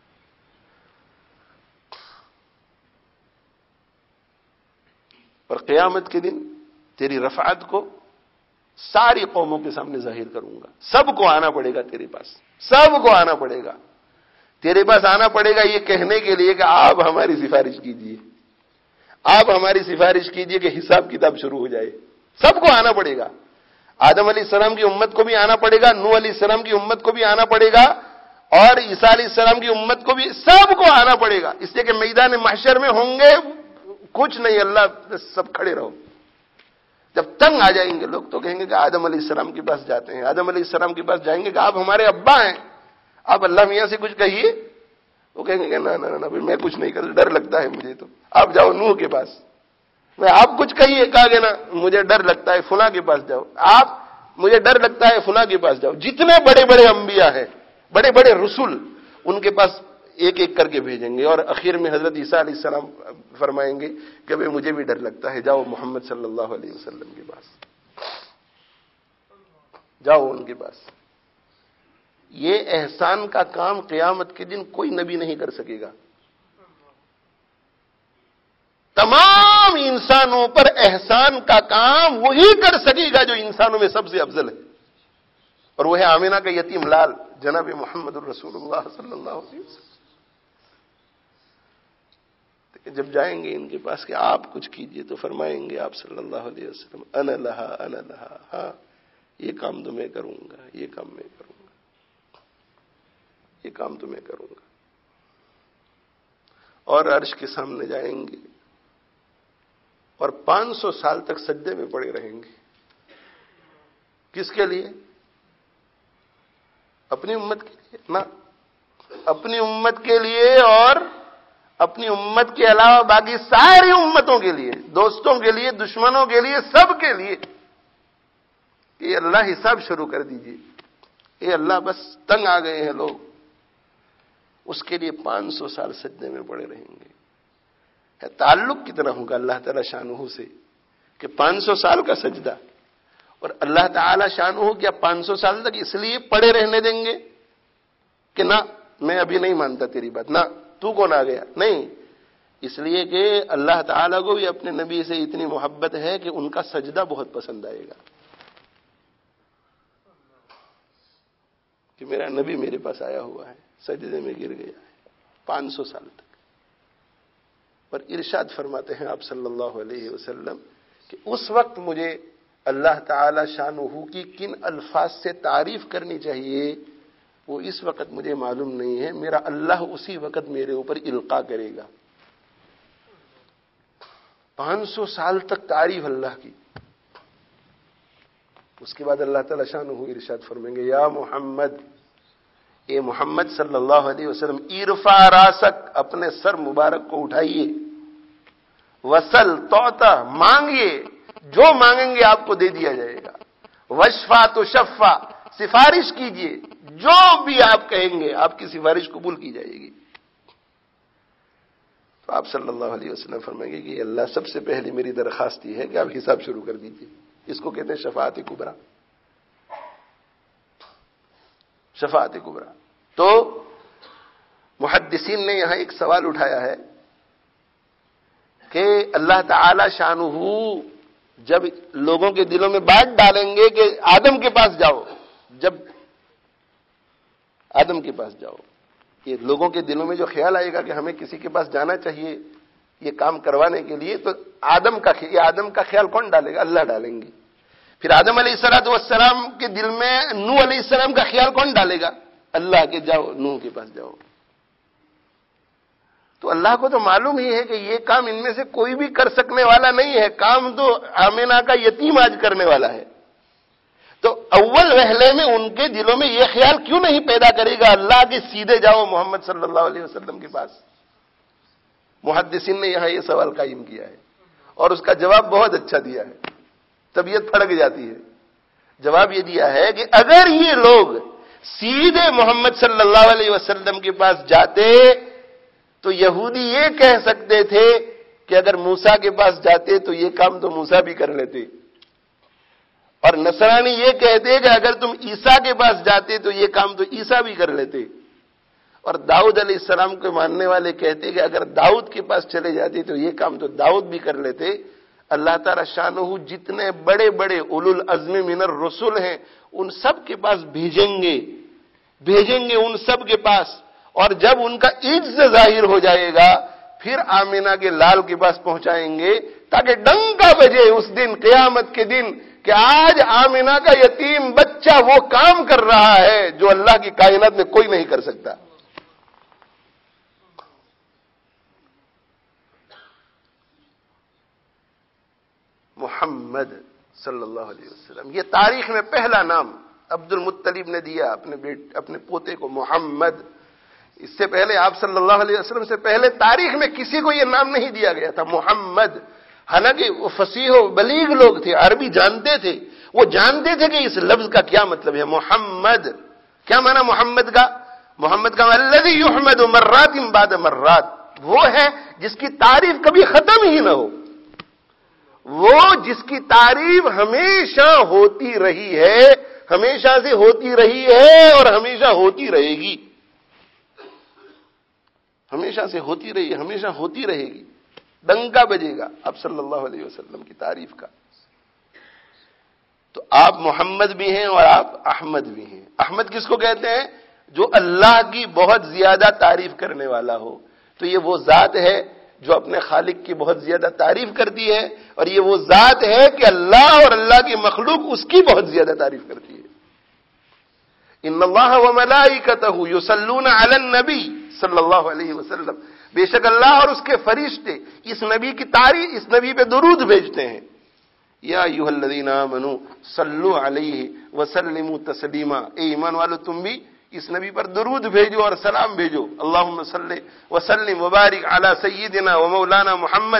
اور قیامت کے دن تیری رفعت کو ساری قوموں کے سامنے ظاہر کروں گا، سب کو آنا پڑے گا تیرے پاس، سب کو آنا پڑے گا تیرے پاس، آنا پڑے گا یہ کہنے کے لیے کہ آپ ہماری سفارش کیجئے، آپ ہماری سفارش کیجئے کہ حساب کتاب شروع ہو جائے، سب کو آنا پڑے گا۔ آدم علیہ السلام کی امت کو بھی آنا پڑے گا، نوح علیہ السلام کی امت کو بھی آنا پڑے گا، اور عیسیٰ علیہ السلام کی امت کو بھی، سب کو آنا پڑے گا، اس لیے کہ میدان محشر میں ہوں گے کچھ نہیں، اللہ سب کھڑے رہو۔ جب تنگ آ جائیں گے لوگ تو کہیں گے کہ آدم علیہ السلام کے پاس جاتے ہیں، آدم علیہ السلام کے پاس جائیں گے کہ آپ ہمارے ابا ہیں، آپ اللہ میاں سے کچھ کہیے، وہ کہیں گے کہ نہ میں کچھ نہیں کرتا، ڈر لگتا ہے مجھے، تو آپ جاؤ نوح کے پاس، میں آپ کچھ کہیے، کہا کہ نا مجھے ڈر لگتا ہے فلاں کے پاس جاؤ، آپ مجھے ڈر لگتا ہے فلاں کے پاس جاؤ، جتنے بڑے بڑے انبیاء ہیں، بڑے بڑے رسول، ان کے پاس ایک ایک کر کے بھیجیں گے، اور اخیر میں حضرت عیسیٰ علیہ السلام فرمائیں گے کہ بھئی مجھے بھی ڈر لگتا ہے، جاؤ محمد صلی اللہ علیہ وسلم کے پاس، جاؤ ان کے پاس۔ یہ احسان کا کام قیامت کے دن کوئی نبی نہیں کر سکے گا، تمام انسانوں پر احسان کا کام وہی کر سکے گا جو انسانوں میں سب سے افضل ہے، اور وہ ہے آمینہ کا یتیم لال جناب محمد الرسول اللہ صلی اللہ علیہ وسلم۔ جب جائیں گے ان کے پاس کہ آپ کچھ کیجئے تو فرمائیں گے آپ صلی اللہ علیہ وسلم انا لہا، ہاں یہ کام تو میں کروں گا، یہ کام میں کروں گا، یہ کام تو میں کروں گا، اور عرش کے سامنے جائیں گے اور 500 سال تک سجدے میں پڑے رہیں گے۔ کس کے لیے؟ اپنی امت کے لیے نہ، اپنی امت کے لیے اور اپنی امت کے علاوہ باقی ساری امتوں کے لیے، دوستوں کے لیے، دشمنوں کے لیے، سب کے لیے، کہ اللہ حساب شروع کر دیجئے، اے اللہ بس تنگ آ گئے ہیں لوگ، اس کے لیے 500 سال سجدے میں پڑے رہیں گے۔ تعلق کتنا ہوگا اللہ تعالی شانہ سے کہ 500 سال کا سجدہ، اور اللہ تعالی شانہ کیا 500 سال تک اس لیے پڑے رہنے دیں گے کہ نہ میں ابھی نہیں مانتا تیری بات، نہ تو کون آ گیا، نہیں، اس لیے کہ اللہ تعالیٰ کو بھی اپنے نبی سے اتنی محبت ہے کہ ان کا سجدہ بہت پسند آئے گا، کہ میرا نبی میرے پاس آیا ہوا ہے، سجدے میں گر گیا ہے 500 سال تک۔ اور ارشاد فرماتے ہیں آپ صلی اللہ علیہ وسلم کہ اس وقت مجھے اللہ تعالی شانہ کی کن الفاظ سے تعریف کرنی چاہیے وہ اس وقت مجھے معلوم نہیں ہے، میرا اللہ اسی وقت میرے اوپر القاء کرے گا۔ 500 سال تک تعریف اللہ کی، اس کے بعد اللہ تعالی شانہ ارشاد فرمائیں گے یا محمد، اے محمد صلی اللہ علیہ وسلم، ارفع راسک، اپنے سر مبارک کو اٹھائیے، وصل توتا، مانگیے، جو مانگیں گے آپ کو دے دیا جائے گا، وشفا تو شفا، سفارش کیجئے، جو بھی آپ کہیں گے آپ کی سفارش قبول کی جائے گی۔ تو آپ صلی اللہ علیہ وسلم فرمائیں گے کہ اللہ سب سے پہلے میری درخواست یہ ہے کہ آپ حساب شروع کر دیجئے، اس کو کہتے ہیں شفاعت کبریٰ، شفاعت کبریٰ۔ تو محدثین نے یہاں ایک سوال اٹھایا ہے کہ اللہ تعالی شانہ جب لوگوں کے دلوں میں بات ڈالیں گے کہ آدم کے پاس جاؤ، جب آدم کے پاس جاؤ. یہ لوگوں کے دلوں میں جو خیال آئے گا کہ ہمیں کسی کے پاس جانا چاہیے یہ کام کروانے کے لیے، تو آدم کا خیال کون ڈالے گا؟ اللہ ڈالیں گے. پھر آدم علیہ السلام کے دل میں نوح علیہ السلام کا خیال کون ڈالے گا؟ اللہ کے جاؤ، نوح کے پاس جاؤ. تو اللہ کو تو معلوم ہی ہے کہ یہ کام ان میں سے کوئی بھی کر سکنے والا نہیں ہے. کام تو آمینہ کا یتیم آج کرنے والا ہے. تو اول وہلے میں ان کے دلوں میں یہ خیال کیوں نہیں پیدا کرے گا اللہ کہ سیدھے جاؤ محمد صلی اللہ علیہ وسلم کے پاس؟ محدثین نے یہاں یہ سوال قائم کیا ہے اور اس کا جواب بہت اچھا دیا ہے. طبیعت پھڑک جاتی ہے. جواب یہ دیا ہے کہ اگر یہ لوگ سیدھے محمد صلی اللہ علیہ وسلم کے پاس جاتے تو یہودی یہ کہہ سکتے تھے کہ اگر موسیٰ کے پاس جاتے تو یہ کام تو موسیٰ بھی کر لیتے، اور نصرانی یہ کہتے کہ اگر تم عیسیٰ کے پاس جاتے تو یہ کام تو عیسیٰ بھی کر لیتے، اور داؤد علیہ السلام کو ماننے والے کہتے کہ اگر داؤد کے پاس چلے جاتے تو یہ کام تو داؤد بھی کر لیتے. اللہ تعالی شانہ جتنے بڑے بڑے اولو العزم من الرسل ہیں ان سب کے پاس بھیجیں گے ان سب کے پاس، اور جب ان کا عجز ظاہر ہو جائے گا پھر آمینہ کے لال کے پاس پہنچائیں گے تاکہ ڈنکا بجے اس دن، قیامت کے دن، کہ آج آمینہ کا یتیم بچہ وہ کام کر رہا ہے جو اللہ کی کائنات میں کوئی نہیں کر سکتا. محمد صلی اللہ علیہ وسلم، یہ تاریخ میں پہلا نام عبد المطلب نے دیا اپنے پوتے کو محمد. اس سے پہلے آپ صلی اللہ علیہ وسلم سے پہلے تاریخ میں کسی کو یہ نام نہیں دیا گیا تھا محمد. حالانکہ وہ فصیح و بلیغ لوگ تھے، عربی جانتے تھے، وہ جانتے تھے کہ اس لفظ کا کیا مطلب ہے. محمد کیا معنی محمد کا؟ محمد کا الذی یحمد مرات بعد مرات، وہ ہے جس کی تعریف کبھی ختم ہی نہ ہو، وہ جس کی تعریف ہمیشہ ہوتی رہی ہے، ہمیشہ سے ہوتی رہی ہے اور ہمیشہ ہوتی رہے گی. ہمیشہ سے ہوتی رہی ہے، ہمیشہ ہوتی رہے گی. ڈنکا بجے گا آپ صلی اللہ علیہ وسلم کی تعریف کا. تو آپ محمد بھی ہیں اور آپ احمد بھی ہیں. احمد کس کو کہتے ہیں؟ جو اللہ کی بہت زیادہ تعریف کرنے والا ہو. تو یہ وہ ذات ہے جو اپنے خالق کی بہت زیادہ تعریف کرتی ہے، اور یہ وہ ذات ہے کہ اللہ اور اللہ کی مخلوق اس کی بہت زیادہ تعریف کرتی ہے. ان اللہ وملائکتہ یصلون علی النبی صلی اللہ علیہ وسلم، بے شک اللہ اور اس کے فرشتے اس نبی کی تعریف، اس نبی پہ درود بھیجتے ہیں. یا ایھا الذین آمنوا صلوا علیہ وسلموا تسلیما، اے ایمان والو تم بھی اس نبی پر درود بھیجو اور سلام بھیجو. اللہم صلی وسلم وبارک علی سیدنا و مولانا محمد.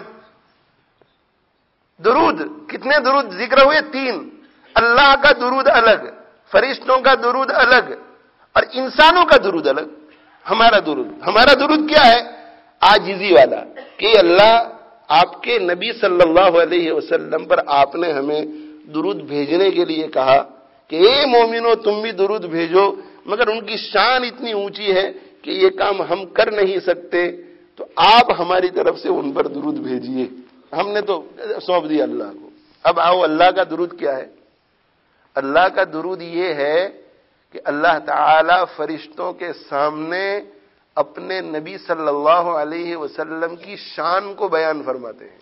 درود، کتنے درود ذکر ہوئے؟ 3. اللہ کا درود الگ، فرشتوں کا درود الگ، اور انسانوں کا درود الگ. ہمارا درود کیا ہے؟ عاجزی والا، کہ اللہ آپ کے نبی صلی اللہ علیہ وسلم پر آپ نے ہمیں درود بھیجنے کے لیے کہا کہ اے مومنو تم بھی درود بھیجو، مگر ان کی شان اتنی اونچی ہے کہ یہ کام ہم کر نہیں سکتے، تو آپ ہماری طرف سے ان پر درود بھیجیے. ہم نے تو سونپ دیا اللہ کو. اب آؤ اللہ کا درود کیا ہے؟ اللہ کا درود یہ ہے کہ اللہ تعالی فرشتوں کے سامنے اپنے نبی صلی اللہ علیہ وسلم کی شان کو بیان فرماتے ہیں.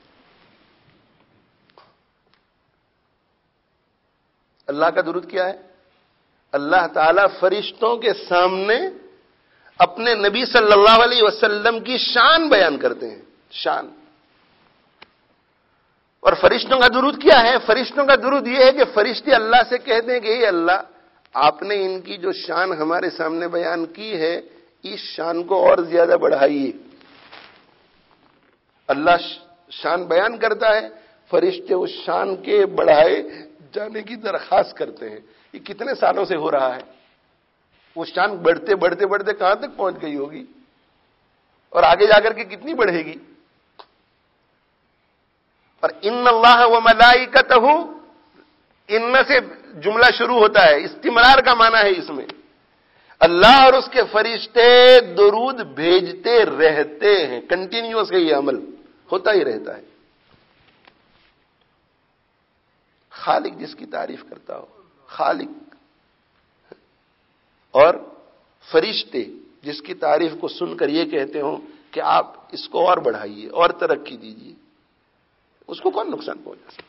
اللہ کا درود کیا ہے؟ اللہ تعالی فرشتوں کے سامنے اپنے نبی صلی اللہ علیہ وسلم کی شان بیان کرتے ہیں. شان. اور فرشتوں کا درود کیا ہے؟ فرشتوں کا درود یہ ہے کہ فرشتے اللہ سے کہتے ہیں کہ اے اللہ، آپ نے ان کی جو شان ہمارے سامنے بیان کی ہے اس شان کو اور زیادہ بڑھائیے. اللہ شان بیان کرتا ہے، فرشتے اس شان کے بڑھائے جانے کی درخواست کرتے ہیں. یہ کتنے سالوں سے ہو رہا ہے؟ وہ شان بڑھتے بڑھتے بڑھتے کہاں تک پہنچ گئی ہوگی، اور آگے جا کر کے کتنی بڑھے گی. اور ان اللہ وملائکتہ، ان سے جملہ شروع ہوتا ہے، استمرار کا معنی ہے اس میں. اللہ اور اس کے فرشتے درود بھیجتے رہتے ہیں، کنٹینیوس ہے، یہ عمل ہوتا ہی رہتا ہے. خالق جس کی تعریف کرتا ہو، خالق، اور فرشتے جس کی تعریف کو سن کر یہ کہتے ہوں کہ آپ اس کو اور بڑھائیے اور ترقی دیجیے، اس کو کون نقصان پہنچا سکتا؟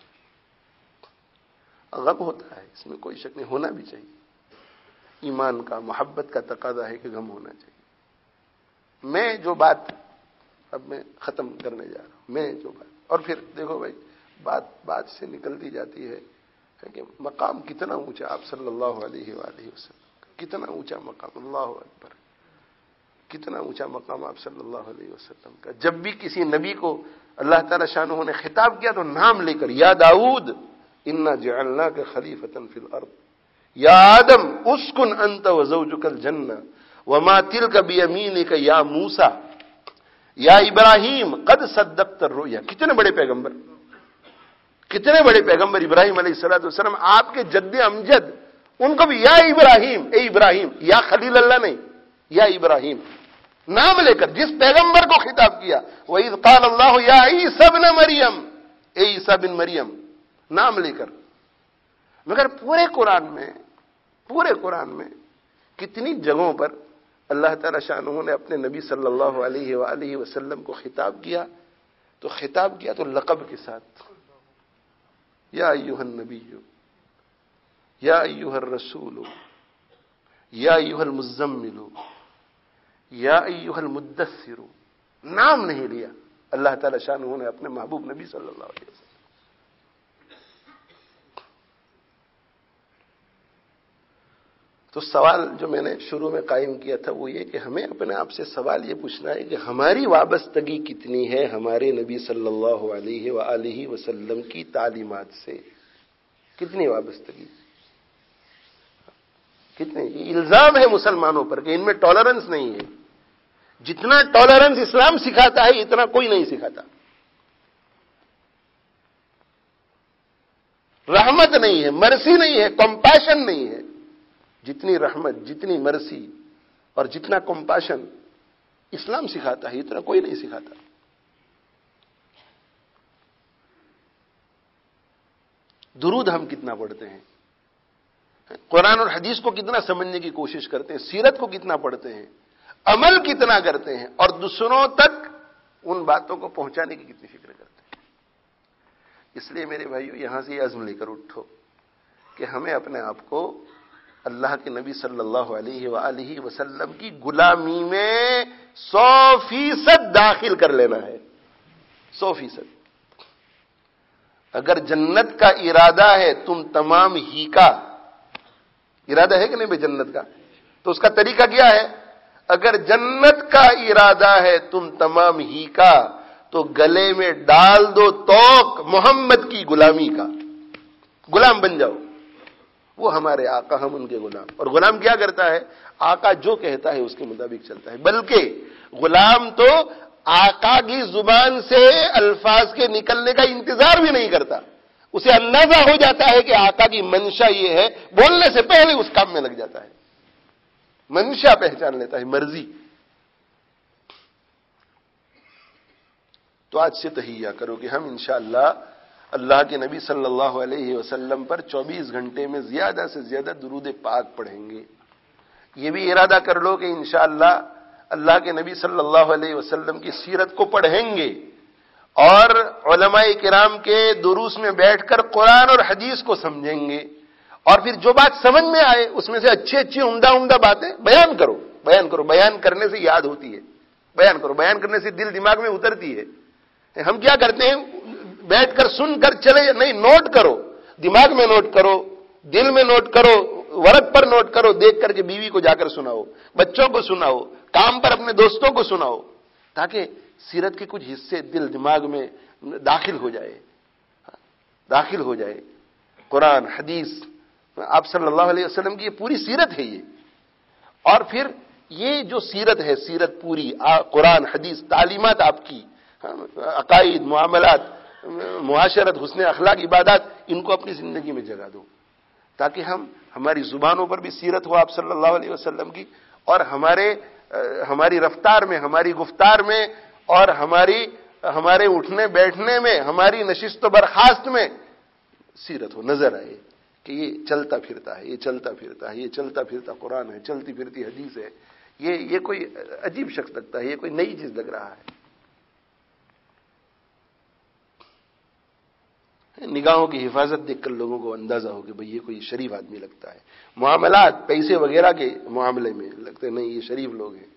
غم ہوتا ہے، اس میں کوئی شک نہیں، ہونا بھی چاہیے، ایمان کا محبت کا تقاضا ہے کہ غم ہونا چاہیے۔ میں جو بات اب میں ختم کرنے جا رہا ہوں، میں جو بات، اور پھر دیکھو بھائی بات سے نکلتی جاتی ہے کہ مقام کتنا اونچا آپ صلی اللہ علیہ وآلہ وسلم کا، کتنا اونچا مقام، اللہ اکبر، کتنا اونچا مقام آپ صلی اللہ علیہ وسلم کا۔ جب بھی کسی نبی کو اللہ تعالی شانہ نے خطاب کیا تو نام لے کر، یا داؤد انا جعلناک خلیفۃ فی الارض یا آدم اسکن انت وزوجک الجنہ وما تلک بیمینک یا موسیٰ یا ابراہیم قد صدقت الرؤیا۔ کتنے بڑے پیغمبر، کتنے بڑے پیغمبر ابراہیم علیہ الصلوۃ والسلام، آپ کے جد امجد، ان کو بھی یا ابراہیم، اے ابراہیم، یا خلیل اللہ نہیں، یا ابراہیم نام لے کر جس پیغمبر کو خطاب کیا، وَإِذْ قَالَ اللَّهُ يَا عِيسَى ابْنَ مَرْيَمَ، اے عیسیٰ بن مریم، نام لے کر۔ مگر پورے قرآن میں کتنی جگہوں پر اللہ تعالی شانہ نے اپنے نبی صلی اللہ علیہ وآلہ وسلم کو خطاب کیا تو لقب کے ساتھ، یا ایھا النبی، یا ایھا الرسول، یا ایھا المزمل، یا ایھا المدثر، نام نہیں لیا اللہ تعالی شانہ نے اپنے محبوب نبی صلی اللہ علیہ وسلم۔ تو سوال جو میں نے شروع میں قائم کیا تھا وہ یہ کہ ہمیں اپنے آپ سے سوال یہ پوچھنا ہے کہ ہماری وابستگی کتنی ہے ہمارے نبی صلی اللہ علیہ وآلہ وسلم کی تعلیمات سے، کتنی وابستگی، کتنے؟ یہ الزام ہے مسلمانوں پر کہ ان میں ٹالرنس نہیں ہے، جتنا ٹالرنس اسلام سکھاتا ہے اتنا کوئی نہیں سکھاتا، رحمت نہیں ہے، مرسی نہیں ہے، کمپیشن نہیں ہے، جتنی رحمت، جتنی مرسی اور جتنا کمپیشن اسلام سکھاتا ہے اتنا کوئی نہیں سکھاتا۔ درود ہم کتنا پڑھتے ہیں، قرآن اور حدیث کو کتنا سمجھنے کی کوشش کرتے ہیں، سیرت کو کتنا پڑھتے ہیں، عمل کتنا کرتے ہیں، اور دوسروں تک ان باتوں کو پہنچانے کی کتنی فکر کرتے ہیں۔ اس لیے میرے بھائیو یہاں سے یہ عزم لے کر اٹھو کہ ہمیں اپنے آپ کو اللہ کے نبی صلی اللہ علیہ وآلہ وسلم کی غلامی میں 100% داخل کر لینا ہے، 100%۔ اگر جنت کا ارادہ ہے تم تمام ہی کا ارادہ ہے کہ نہیں بھائی جنت کا، تو اس کا طریقہ کیا ہے؟ اگر جنت کا ارادہ ہے تم تمام ہی کا تو گلے میں ڈال دو توق محمد کی غلامی کا، غلام بن جاؤ، وہ ہمارے آقا، ہم ان کے غلام۔ اور غلام کیا کرتا ہے؟ آقا جو کہتا ہے اس کے مطابق چلتا ہے، بلکہ غلام تو آقا کی زبان سے الفاظ کے نکلنے کا انتظار بھی نہیں کرتا، اسے اندازہ ہو جاتا ہے کہ آقا کی منشا یہ ہے، بولنے سے پہلے اس کام میں لگ جاتا ہے، منشا پہچان لیتا ہے، مرضی۔ تو آج سے تہیہ کرو کہ ہم انشاءاللہ اللہ کے نبی صلی اللہ علیہ وسلم پر 24 گھنٹے میں زیادہ سے زیادہ درود پاک پڑھیں گے۔ یہ بھی ارادہ کر لو کہ انشاءاللہ اللہ کے نبی صلی اللہ علیہ وسلم کی سیرت کو پڑھیں گے، اور علماء کرام کے دروس میں بیٹھ کر قرآن اور حدیث کو سمجھیں گے، اور پھر جو بات سمجھ میں آئے اس میں سے اچھی اچھی عمدہ باتیں بیان کرو۔ بیان کرنے سے یاد ہوتی ہے، بیان کرنے سے دل دماغ میں اترتی ہے۔ ہم کیا کرتے ہیں؟ بیٹھ کر سن کر چلے نہیں، نوٹ کرو، دماغ میں نوٹ کرو، دل میں نوٹ کرو، ورق پر نوٹ کرو، دیکھ کر کے بیوی کو جا کر سناؤ، بچوں کو سناؤ، کام پر اپنے دوستوں کو سناؤ، تاکہ سیرت کے کچھ حصے دل دماغ میں داخل ہو جائے۔ قرآن حدیث، آپ صلی اللہ علیہ وسلم کی یہ پوری سیرت ہے یہ، اور پھر یہ جو سیرت ہے، سیرت پوری، قرآن حدیث، تعلیمات آپ کی، عقائد، معاملات، معاشرت، حسن اخلاق، عبادات، ان کو اپنی زندگی میں جگہ دو، تاکہ ہماری زبانوں پر بھی سیرت ہو آپ صلی اللہ علیہ وسلم کی، اور ہماری رفتار میں، ہماری گفتار میں، اور ہمارے اٹھنے بیٹھنے میں، ہماری نشست و برخاست میں سیرت ہو، نظر آئے کہ یہ چلتا پھرتا ہے، یہ چلتا پھرتا ہے، یہ چلتا پھرتا قرآن ہے، چلتی پھرتی حدیث ہے، یہ کوئی عجیب شخص لگتا ہے، یہ کوئی نئی چیز لگ رہا ہے. نگاہوں کی حفاظت دیکھ کر لوگوں کو اندازہ ہو کہ بھئی یہ کوئی شریف آدمی لگتا ہے. معاملات پیسے وغیرہ کے معاملے میں لگتے نہیں یہ شریف لوگ ہیں.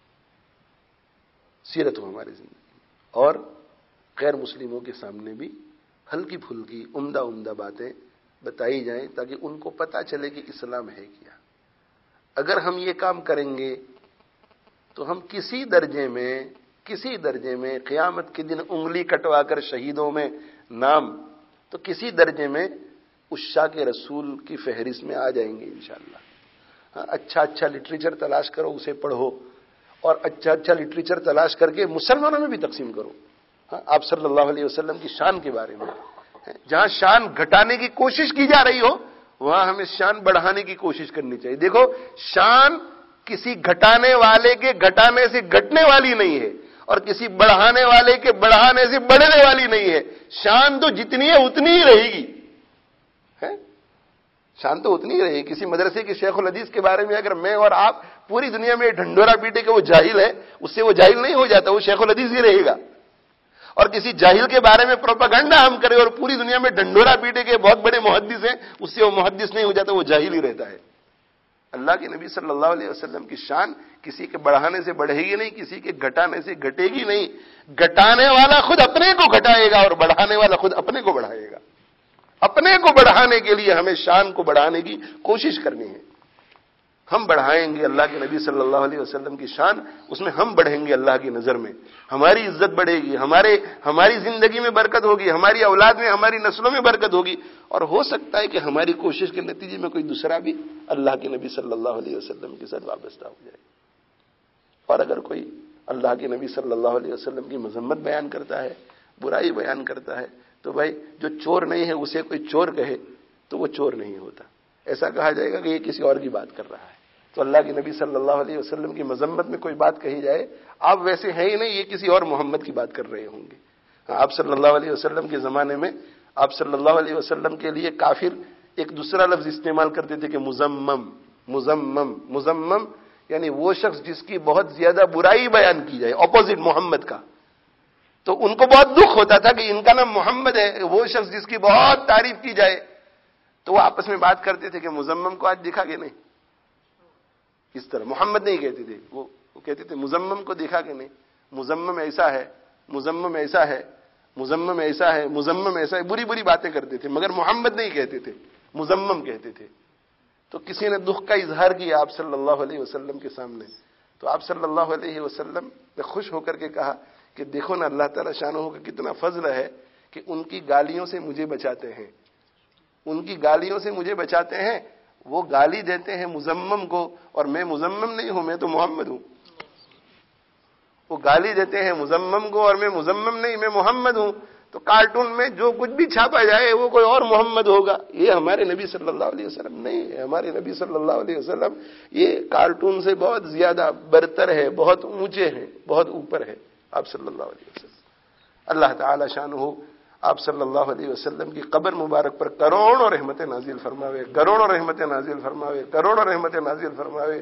سیرت ہو ہماری زندگی میں، اور غیر مسلموں کے سامنے بھی ہلکی پھلکی عمدہ باتیں بتائی جائیں تاکہ ان کو پتہ چلے کہ اسلام ہے کیا. اگر ہم یہ کام کریں گے تو ہم کسی درجے میں قیامت کے دن انگلی کٹوا کر شہیدوں میں نام تو کسی درجے میں عشاق رسول کی فہرست میں آ جائیں گے انشاءاللہ. اچھا لٹریچر تلاش کرو، اسے پڑھو، اور اچھا لٹریچر تلاش کر کے مسلمانوں میں بھی تقسیم کرو. آپ صلی اللہ علیہ وسلم کی شان کے بارے میں، جہاں شان گھٹانے کی کوشش کی جا رہی ہو وہاں ہمیں شان بڑھانے کی کوشش کرنی چاہیے. دیکھو، شان کسی گھٹانے والے کے گھٹانے سے گھٹنے والی نہیں ہے، اور کسی بڑھانے والے کے بڑھانے سے بڑھنے والی نہیں ہے. شان تو جتنی ہے اتنی ہی رہے گی. شان تو اتنی ہی رہے گی. کسی مدرسے کے شیخ الحدیث کے بارے میں اگر میں اور آپ پوری دنیا میں ڈھنڈورا پیٹے کہ وہ جاہل ہے، اس سے وہ جاہل نہیں ہو جاتا، وہ شیخ الحدیث ہی رہے گا. اور کسی جاہل کے بارے میں پروپیگنڈا ہم کریں اور پوری دنیا میں ڈھنڈورا پیٹے کے بہت بڑے محدث ہیں، اس سے وہ محدث نہیں ہو جاتا، وہ جاہل ہی رہتا ہے. اللہ کے نبی صلی اللہ علیہ وسلم کی شان کسی کے بڑھانے سے بڑھے گی نہیں، کسی کے گھٹانے سے گھٹے گی نہیں. گھٹانے والا خود اپنے کو گھٹائے گا اور بڑھانے والا خود اپنے کو بڑھائے گا. اپنے کو بڑھانے کے لیے ہمیں شان کو بڑھانے کی کوشش کرنی ہے. ہم بڑھائیں گے اللہ کے نبی صلی اللہ علیہ وسلم کی شان، اس میں ہم بڑھیں گے اللہ کی نظر میں، ہماری عزت بڑھے گی، ہماری زندگی میں برکت ہوگی، ہماری اولاد میں، ہماری نسلوں میں برکت ہوگی. اور ہو سکتا ہے کہ ہماری کوشش کے نتیجے میں کوئی دوسرا بھی اللہ کے نبی صلی اللہ علیہ وسلم کے ساتھ وابستہ ہو جائے. اور اگر کوئی اللہ کے نبی صلی اللہ علیہ وسلم کی مذمت بیان کرتا ہے، برائی بیان کرتا ہے، تو بھائی جو چور نہیں ہے اسے کوئی چور کہے تو وہ چور نہیں ہوتا. ایسا کہا جائے گا کہ یہ کسی اور کی بات کر رہا ہے. تو اللہ کے نبی صلی اللہ علیہ وسلم کی مذمت میں کوئی بات کہی جائے، آپ ویسے ہیں ہی نہیں، یہ کسی اور محمد کی بات کر رہے ہوں گے. آپ صلی اللہ علیہ وسلم کے زمانے میں آپ صلی اللہ علیہ وسلم کے لیے کافر ایک دوسرا لفظ استعمال کرتے تھے کہ مذمم یعنی وہ شخص جس کی بہت زیادہ برائی بیان کی جائے، اپوزٹ محمد کا. تو ان کو بہت دکھ ہوتا تھا کہ ان کا نام محمد ہے، وہ شخص جس کی بہت تعریف کی جائے. تو وہ آپس میں بات کرتے تھے کہ مذمم کو آج دیکھا کہ نہیں. اس طرح محمد نہیں کہتے تھے، وہ کہتے تھے مذمم کو دیکھا کہ نہیں، مذمم ایسا ہے، مذمم ایسا ہے، مذمم ایسا ہے، مذمم ایسا ہے، بری بری باتیں کرتے تھے، مگر محمد نہیں کہتے تھے، مذمم کہتے تھے. تو کسی نے دکھ کا اظہار کیا آپ صلی اللہ علیہ وسلم کے سامنے، تو آپ صلی اللہ علیہ وسلم نے خوش ہو کر کے کہا کہ دیکھو نا اللہ تعالی شانہ کا کتنا فضل ہے کہ ان کی گالیوں سے مجھے بچاتے ہیں، ان کی گالیوں سے مجھے بچاتے ہیں. وہ گالی دیتے ہیں مذمم کو اور میں مذمم نہیں ہوں، میں تو محمد ہوں. وہ گالی دیتے ہیں مذمم کو اور میں مذمم نہیں، میں محمد ہوں. تو کارٹون میں جو کچھ بھی چھاپا جائے وہ کوئی اور محمد ہوگا. یہ ہمارے نبی صلی اللہ علیہ وسلم نہیں ہے. ہمارے نبی صلی اللہ علیہ وسلم یہ کارٹون سے بہت زیادہ برتر ہے، بہت اونچے ہیں، بہت اوپر ہے آپ صلی اللہ علیہ وسلم. اللہ تعالی شانہ آپ صلی اللہ علیہ وسلم کی قبر مبارک پر کروڑوں رحمتیں نازل فرماوے، کروڑوں رحمتیں نازل فرماوے، کروڑوں رحمتیں نازل فرماوے.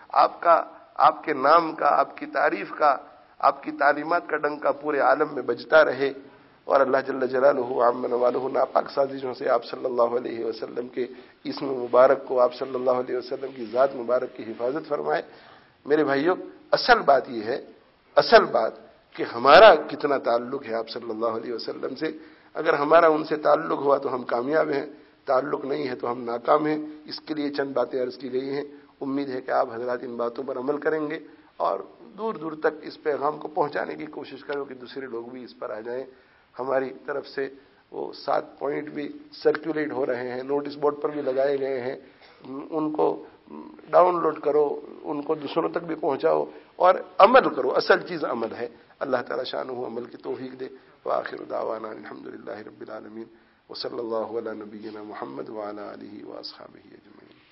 آپ کے نام کا، آپ کی تعریف کا، آپ کی تعلیمات کا ڈنکا پورے عالم میں بجتا رہے. اور اللہ جل جلالہ عم نوالہ ناپاک سازشوں سے آپ صلی اللہ علیہ وسلم کے اسم مبارک کو، آپ صلی اللہ علیہ وسلم کی ذات مبارک کی حفاظت فرمائے. میرے بھائیوں، اصل بات یہ ہے، اصل بات کہ ہمارا کتنا تعلق ہے آپ صلی اللہ علیہ وسلم سے. اگر ہمارا ان سے تعلق ہوا تو ہم کامیاب ہیں، تعلق نہیں ہے تو ہم ناکام ہیں. اس کے لیے چند باتیں عرض کی گئی ہیں. امید ہے کہ آپ حضرات ان باتوں پر عمل کریں گے اور دور دور تک اس پیغام کو پہنچانے کی کوشش کرو کہ دوسرے لوگ بھی اس پر آ جائیں. ہماری طرف سے وہ 7 پوائنٹ بھی سرکولیٹ ہو رہے ہیں، نوٹس بورڈ پر بھی لگائے گئے ہیں. ان کو ڈاؤن لوڈ کرو، ان کو دوسروں تک بھی پہنچاؤ اور عمل کرو. اصل چیز عمل ہے. اللہ تعالی شانہ عمل کی توفیق دے. وآخر دعوانا الحمدللہ رب العالمین وصلی اللہ علی نبینا محمد وعلی آلہ واصحابہ اجمعین.